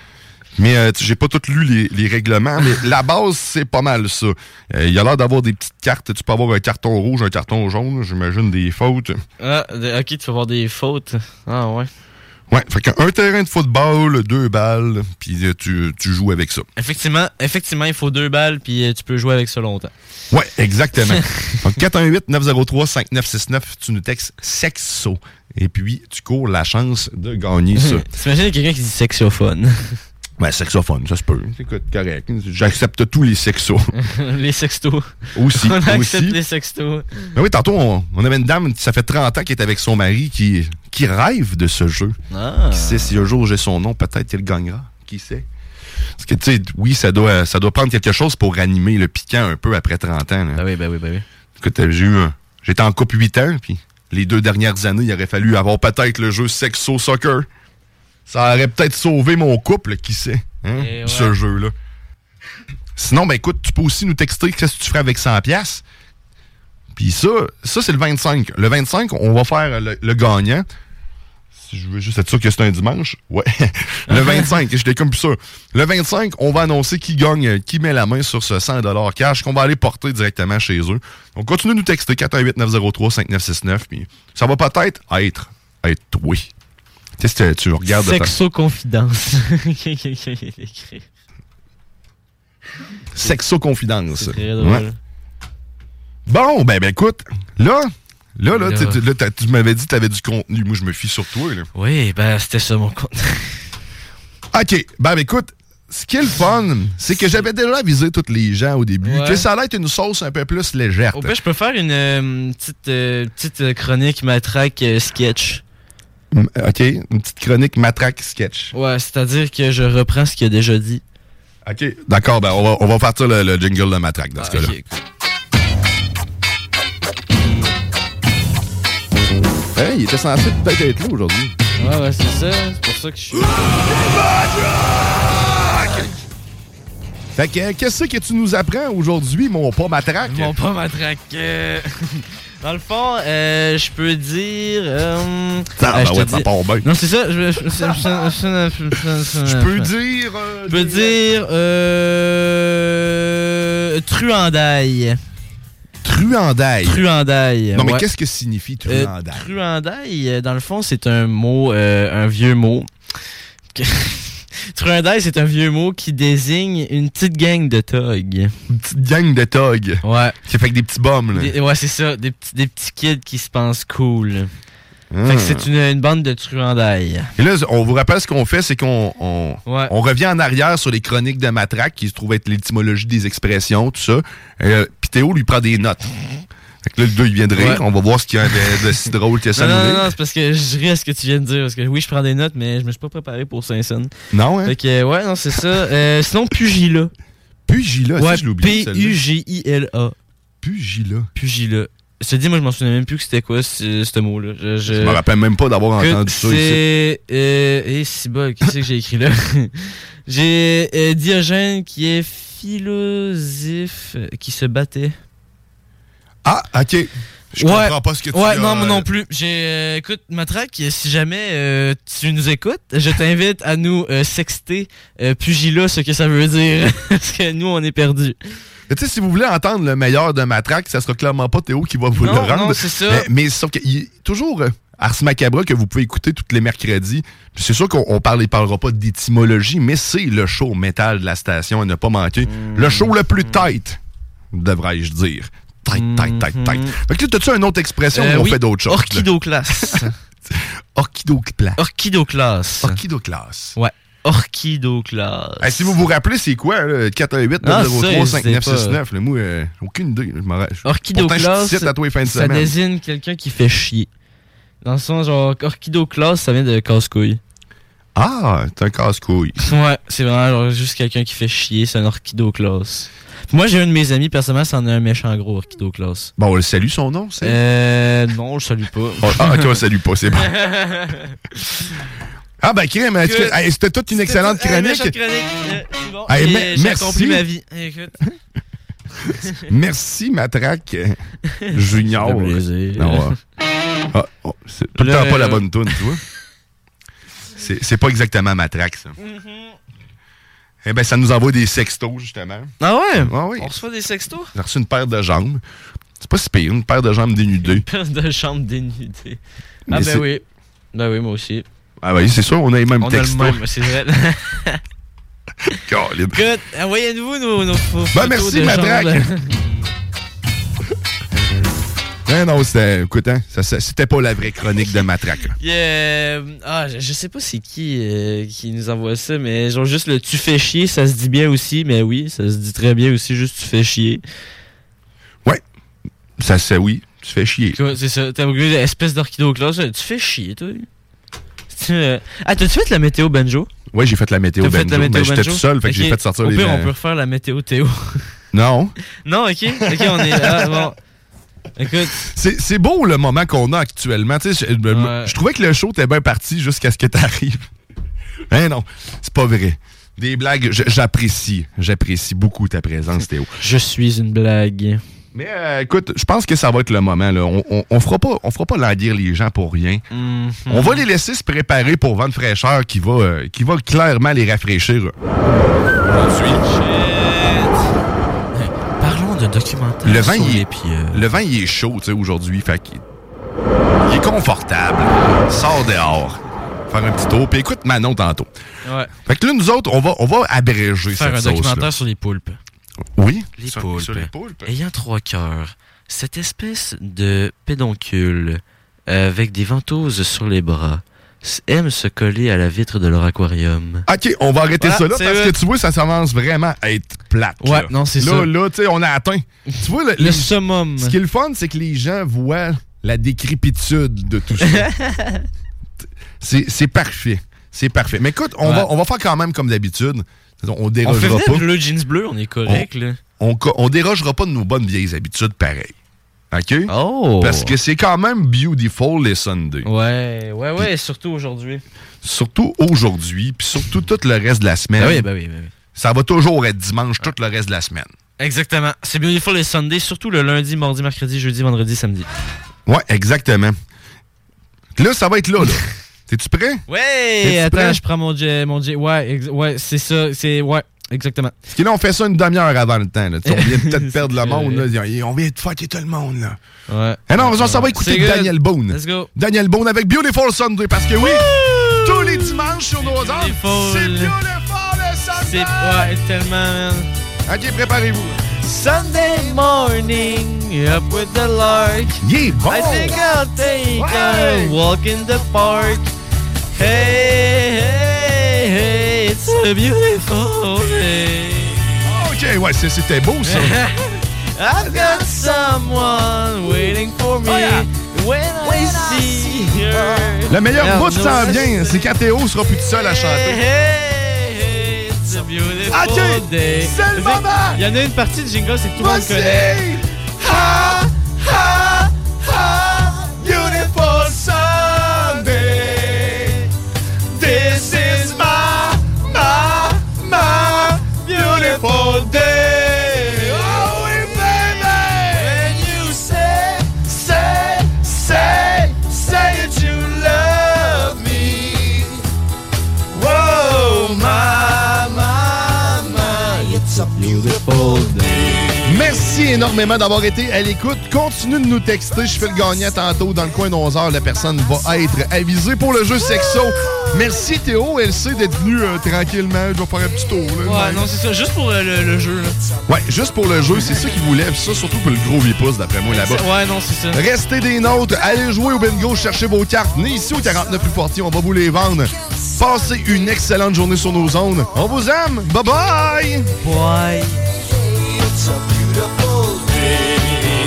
mais euh, tu- j'ai pas tout lu les, les règlements, mais la base, c'est pas mal ça. Euh, Il y a l'air d'avoir des petites cartes. Tu peux avoir un carton rouge, un carton jaune, j'imagine des fautes. Ah, de- ok, tu vas avoir des fautes. Ah, ouais. Ouais, fait qu'un terrain de football, deux balles, puis tu, tu joues avec ça. Effectivement, effectivement, il faut deux balles, puis euh, tu peux jouer avec ça longtemps. Ouais, exactement. Donc, quatre un huit neuf zéro trois cinq neuf six neuf, tu nous textes sexo. Et puis, tu cours la chance de gagner ça. T'imagines quelqu'un qui dit sexophone? Ben, sexophone, ça se peut. Écoute, correct. J'accepte tous les sexos. Les sextos. Aussi. On accepte aussi. les sextos. Ben oui, tantôt, on, on avait une dame, ça fait trente ans qu'elle est avec son mari, qui, qui rêve de ce jeu. Ah. Qui sait, si un jour j'ai son nom, peut-être qu'elle gagnera. Qui sait? Parce que, tu sais, oui, ça doit, ça doit prendre quelque chose pour ranimer le piquant un peu après trente ans. Là. Ben oui, ben oui, ben oui. Écoute, j'ai eu un, j'étais en couple huit ans, puis les deux dernières années, il aurait fallu avoir peut-être le jeu Sexo Soccer. Ça aurait peut-être sauvé mon couple, qui sait, hein, ouais. ce jeu-là. Sinon, ben écoute, tu peux aussi nous texter qu'est-ce que tu ferais avec cent piastres. Puis ça, ça c'est le vingt-cinq. Le vingt-cinq, on va faire le, le gagnant. Si je veux juste être sûr que c'est un dimanche. Ouais. Le vingt-cinq, j'étais comme plus sûr. Le vingt-cinq, on va annoncer qui gagne, qui met la main sur ce cent dollars cash qu'on va aller porter directement chez eux. Donc, continue de nous texter quatre un huit neuf zéro trois cinq neuf six neuf. Puis ça va peut-être être, être toi. Tu sais, tu regardes... Sexo-confidence. Sexo-confidence. C'est très drôle. Ouais. Bon, ben, ben écoute, là, là, là, là. là t'as, tu m'avais dit que tu avais du contenu. Moi, je me fie sur toi. Là. Oui, ben, c'était ça mon contenu. OK, ben, ben écoute, ce qui est le fun, c'est que j'avais déjà avisé tous les gens au début ouais. que ça allait être une sauce un peu plus légère. Oh, ben, je peux faire une euh, petite, euh, petite chronique matraque euh, sketch. OK, une petite chronique matraque sketch. Ouais, c'est-à-dire que je reprends ce qu'il a déjà dit. OK, d'accord, ben on va, on va partir le, le jingle de matraque dans ah, ce cas-là. Okay. Hey, il était censé peut-être être là aujourd'hui. Ouais, ouais, c'est ça. C'est pour ça que je suis... Fait que, qu'est-ce que tu nous apprends aujourd'hui, mon pas matraque? Mon pas matraque. Euh... Dans le fond, euh, je peux dire... Euh, ah, euh, ben ouais, ça part bien. Non, c'est ça. Je, je, je, je, je peux dire... Euh, je peux dire... Euh, truandaille. Truandaille. Truandaille. Non, mais ouais. qu'est-ce que signifie truandaille? Euh, truandaille, dans le fond, c'est un mot, euh, un vieux mot. Truandaille, c'est un vieux mot qui désigne une petite gang de thugs. Une petite gang de thugs? Ouais. Qui fait que des petits bums, là. Des, ouais, c'est ça. Des petits, des petits kids qui se pensent cool. Mmh. Fait que c'est une, une bande de truandailles. Et là, on vous rappelle ce qu'on fait, c'est qu'on on, ouais. on revient en arrière sur les chroniques de matraque qui se trouvent être l'étymologie des expressions, tout ça. Euh, Puis Théo lui prend des notes. Fait que là, le deux, il vient de rire. Ouais. On va voir ce qu'il y a de, de si drôle que ça. Non, non, non, non, c'est parce que je ris à ce que tu viens de dire. Parce que oui, je prends des notes, mais je me suis pas préparé pour Saint-Saëns. Non, hein? Fait que, ouais, non, c'est ça. Euh, sinon, pugilat. Pugilat, ouais, ça, je l'oublie. P U G I L A. Pugilat. Pugilat. Je te dis, moi, je m'en souviens même plus que c'était quoi, ce, ce mot-là. Je, je... je me rappelle même pas d'avoir que entendu ça ici. C'est... Euh, et si bas, qu'est-ce que j'ai écrit là? J'ai euh, Diogène qui est philosophe qui se battait. Ah, OK. Je ouais, comprends pas ce que tu Ouais, as, non, moi euh... non plus. J'ai, euh, écoute, Matraque, si jamais euh, tu nous écoutes, je t'invite à nous euh, sexter euh, pugilat, ce que ça veut dire. Parce que nous, on est perdus. Tu sais, si vous voulez entendre le meilleur de Matraque, ça sera clairement pas Théo qui va vous non, le rendre. Non, c'est ça. Mais, mais sauf qu'il y a toujours euh, Ars Macabra que vous pouvez écouter tous les mercredis. C'est sûr qu'on on parle, il parlera pas d'étymologie, mais c'est le show métal de la station à ne pas manquer. Mmh. Le show le plus tight, devrais-je dire. Tight, tight, tight, tight. Fait que là, t'as-tu une autre expression euh, ou on oui. fait d'autres choses? Orchidoclasse. Orchidoclasse. Orchidoclasse. Orchidoclasse. Ouais. Orchidoclasse. Hey, si vous vous rappelez, c'est quoi, là? quatre un huit neuf zéro trois cinq neuf six neuf. Moi, euh, aucune idée. Orchidoclasse, je à toi fin de ça semaine. désigne quelqu'un qui fait chier. Dans le sens, genre, orchidoclasse, ça vient de casse-couille. Ah, c'est un casse-couille. Ouais, c'est vraiment genre, juste quelqu'un qui fait chier, c'est un orchidoclasse. Moi, j'ai un de mes amis, personnellement, c'en est un méchant gros orchidoclasse. Bon, on le salue son nom, c'est? Euh, non, je salue pas. Oh, ah, toi, on salue pas, c'est bon. Ah, ben, crème, que... hey, c'était toute une excellente tout, chronique. Une chronique. Euh, c'est bon. Hey, et j'ai accompli ma vie. Écoute. Merci, Matraque Junior. C'est un plaisir. Non, ah, oh, c'est tout le temps pas la bonne toune, tu vois. C'est, c'est pas exactement Matraque, ça. Mm-hmm. Eh bien, ça nous envoie des sextos, justement. Ah ouais? Ah oui. On reçoit des sextos? J'ai reçu une paire de jambes. C'est pas si pire, une paire de jambes dénudées. Une paire de jambes dénudées. Ah mais ben c'est... oui. Ben oui, moi aussi. Ah oui, c'est sûr, on a les mêmes on textos. On a le même, c'est vrai. Écoute, envoyez-nous nos, nos photos. Ben merci, Matraque. Non, non, c'était, écoute, hein, ça, ça, c'était pas la vraie chronique de Matraque. Yeah. Ah, je, je sais pas c'est qui euh, qui nous envoie ça, mais genre juste le tu fais chier, ça se dit bien aussi, mais oui, ça se dit très bien aussi, juste tu fais chier. Ouais, ça c'est oui, tu fais chier. C'est ça, t'as une espèce d'orchidoclasse, tu fais chier, toi. Euh... Ah, t'as-tu fait la météo banjo? Oui, j'ai fait la météo banjo, la météo mais j'étais tout seul, fait okay. que j'ai fait sortir Au les... Au pire, on peut refaire la météo Théo. Non. Non, ok, ok, on est... Ah, bon... Écoute. C'est, c'est beau le moment qu'on a actuellement. Tu sais, je, ouais. je trouvais que le show était bien parti jusqu'à ce que t'arrives. Hein, non, c'est pas vrai. Des blagues, j'apprécie. J'apprécie beaucoup ta présence, Théo. Je suis une blague. Mais euh, écoute, je pense que ça va être le moment. Là. On, on, on fera pas, on fera pas languir les gens pour rien. Mm-hmm. On va les laisser se préparer pour vendre fraîcheur qui va, euh, qui va clairement les rafraîchir. Ensuite. De documentaire le vin, sur il les est, pieds. Le vin, il est chaud, tu sais, aujourd'hui. Fait qu'il il est confortable. Sors dehors. Faire un petit tour. Puis écoute Manon tantôt. Ouais. Fait que là, nous autres, on va, on va abréger Faire cette un sauce-là. documentaire sur les poulpes. Oui. Les sur, poulpes. Sur les poulpes. Ayant trois cœurs, cette espèce de pédoncule euh, avec des ventouses sur les bras aime se coller à la vitre de leur aquarium. OK, on va arrêter voilà, ça là, parce vrai. que tu vois, ça commence vraiment à être plate. Ouais, là. non, c'est là, ça. Là, tu sais, on a atteint. Tu vois, le, le les, summum. Ce qui est le fun, c'est que les gens voient la décrépitude de tout ça. c'est, c'est parfait. C'est parfait. Mais écoute, on, ouais. va, on va faire quand même comme d'habitude. On dérogera on fait pas. Le jeans bleu, on est correct. On, là. On, on dérogera pas de nos bonnes vieilles habitudes pareilles. OK? Oh! Parce que c'est quand même beautiful les Sundays. Ouais, ouais, ouais, puis, surtout aujourd'hui. Surtout aujourd'hui, puis surtout tout le reste de la semaine. Ben oui, ben oui, ben oui. Ça va toujours être dimanche tout le reste de la semaine. Exactement. C'est beautiful les Sundays, surtout le lundi, mardi, mercredi, jeudi, vendredi, samedi. Ouais, exactement. Là, ça va être là, là. T'es-tu prêt? Ouais! Attends, prêt? Je prends mon jet. Mon jet. Ouais, ex- ouais, c'est ça. C'est. Ouais. Exactement. Parce que là, on fait ça une demi-heure avant le temps. Là. On vient de peut-être perdre le monde. Là. On vient de fucker tout le monde. Là. Ouais. Et non, on s'en va écouter Daniel Boone. Let's go. Daniel Boone avec Beautiful Sunday. Parce que oui, Woo! Tous les dimanches sur nos ondes, c'est Beautiful Sunday. C'est ouais, tellement, man. OK, préparez-vous. Sunday morning, up with the lark. Yeah, bon. I think I'll take ouais. a walk in the park. Hey, hey, hey, it's a beautiful day. OK, ouais, c'était beau, ça. I've got someone waiting for me. Oh, yeah. When, when I see her. Le meilleur bout s'en vient, c'est quand Théo sera plus tout seul à chanter. Hey, hey, hey, it's a beautiful OK, day. C'est le moment. Il y en a une partie du jingle, c'est que tout le monde connaît. Ha, ha, ha, beautiful Sunday. This is my, my, my beautiful day. Oh, baby. When you say, say, say, say that you love me. Whoa, my, my, my, it's a beautiful day. Merci énormément d'avoir été à l'écoute. Continue de nous texter. Je fais le gagnant tantôt. Dans le coin de onze heures, la personne va être avisée pour le jeu Sexo. Merci Théo. Elle sait d'être venue euh, tranquillement. Je vais faire un petit tour. Là, ouais, non, c'est ça. Juste pour euh, le, le jeu. Là. Ouais, juste pour le jeu. C'est ça qu'il voulait. Ça, surtout pour le gros vipousse, d'après moi, là-bas. Ouais, non, c'est ça. Restez des nôtres. Allez jouer au bingo. Cherchez vos cartes. Venez ici au quarante-neuf rue Fortier. On va vous les vendre. Passez une excellente journée sur nos ondes. On vous aime. Bye-bye. Bye. It's a beautiful day.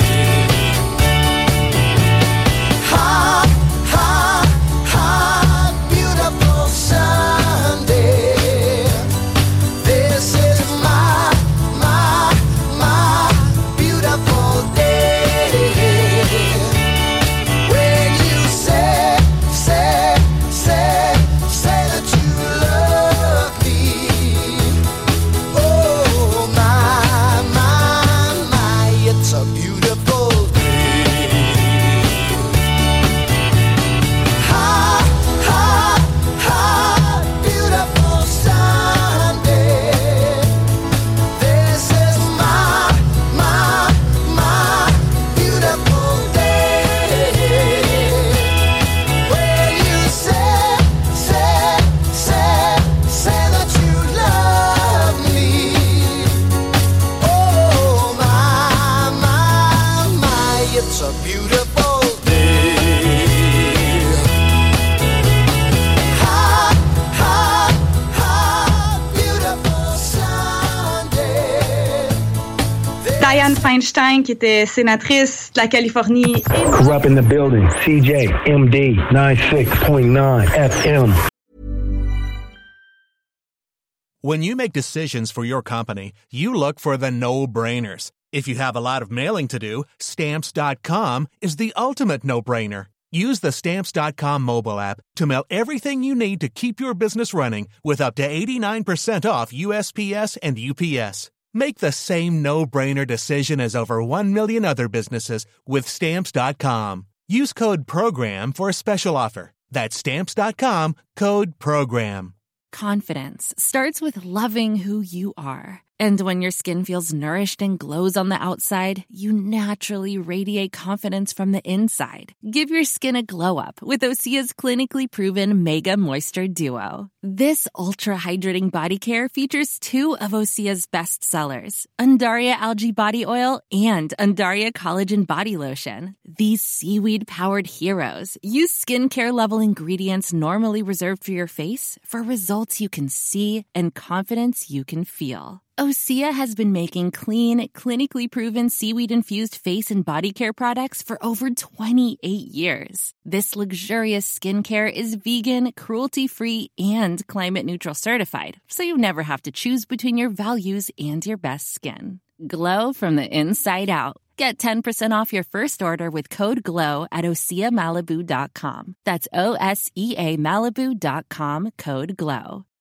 Ha, ha, ha, beautiful Sunday. This is my, my, my beautiful day. When you say, say, say, say that you love me. Oh, my, my, my. Dianne Feinstein, qui était sénatrice de la Californie. Corrupt in the building. C J M D ninety-six point nine F M. When you make decisions for your company, you look for the no-brainers. If you have a lot of mailing to do, Stamps dot com is the ultimate no-brainer. Use the Stamps dot com mobile app to mail everything you need to keep your business running with up to eighty-nine percent off U S P S and U P S. Make the same no-brainer decision as over one million other businesses with Stamps dot com. Use code PROGRAM for a special offer. That's Stamps dot com, code PROGRAM. Confidence starts with loving who you are. And when your skin feels nourished and glows on the outside, you naturally radiate confidence from the inside. Give your skin a glow up with Osea's clinically proven Mega Moisture Duo. This ultra-hydrating body care features two of Osea's best sellers, Undaria Algae Body Oil and Undaria Collagen Body Lotion. These seaweed-powered heroes use skincare-level ingredients normally reserved for your face for results you can see and confidence you can feel. Osea has been making clean, clinically proven seaweed-infused face and body care products for over twenty-eight years. This luxurious skincare is vegan, cruelty-free, and climate-neutral certified, so you never have to choose between your values and your best skin. Glow from the inside out. Get ten percent off your first order with code GLOW at Osea Malibu dot com. That's O S E A Malibu dot com, code GLOW.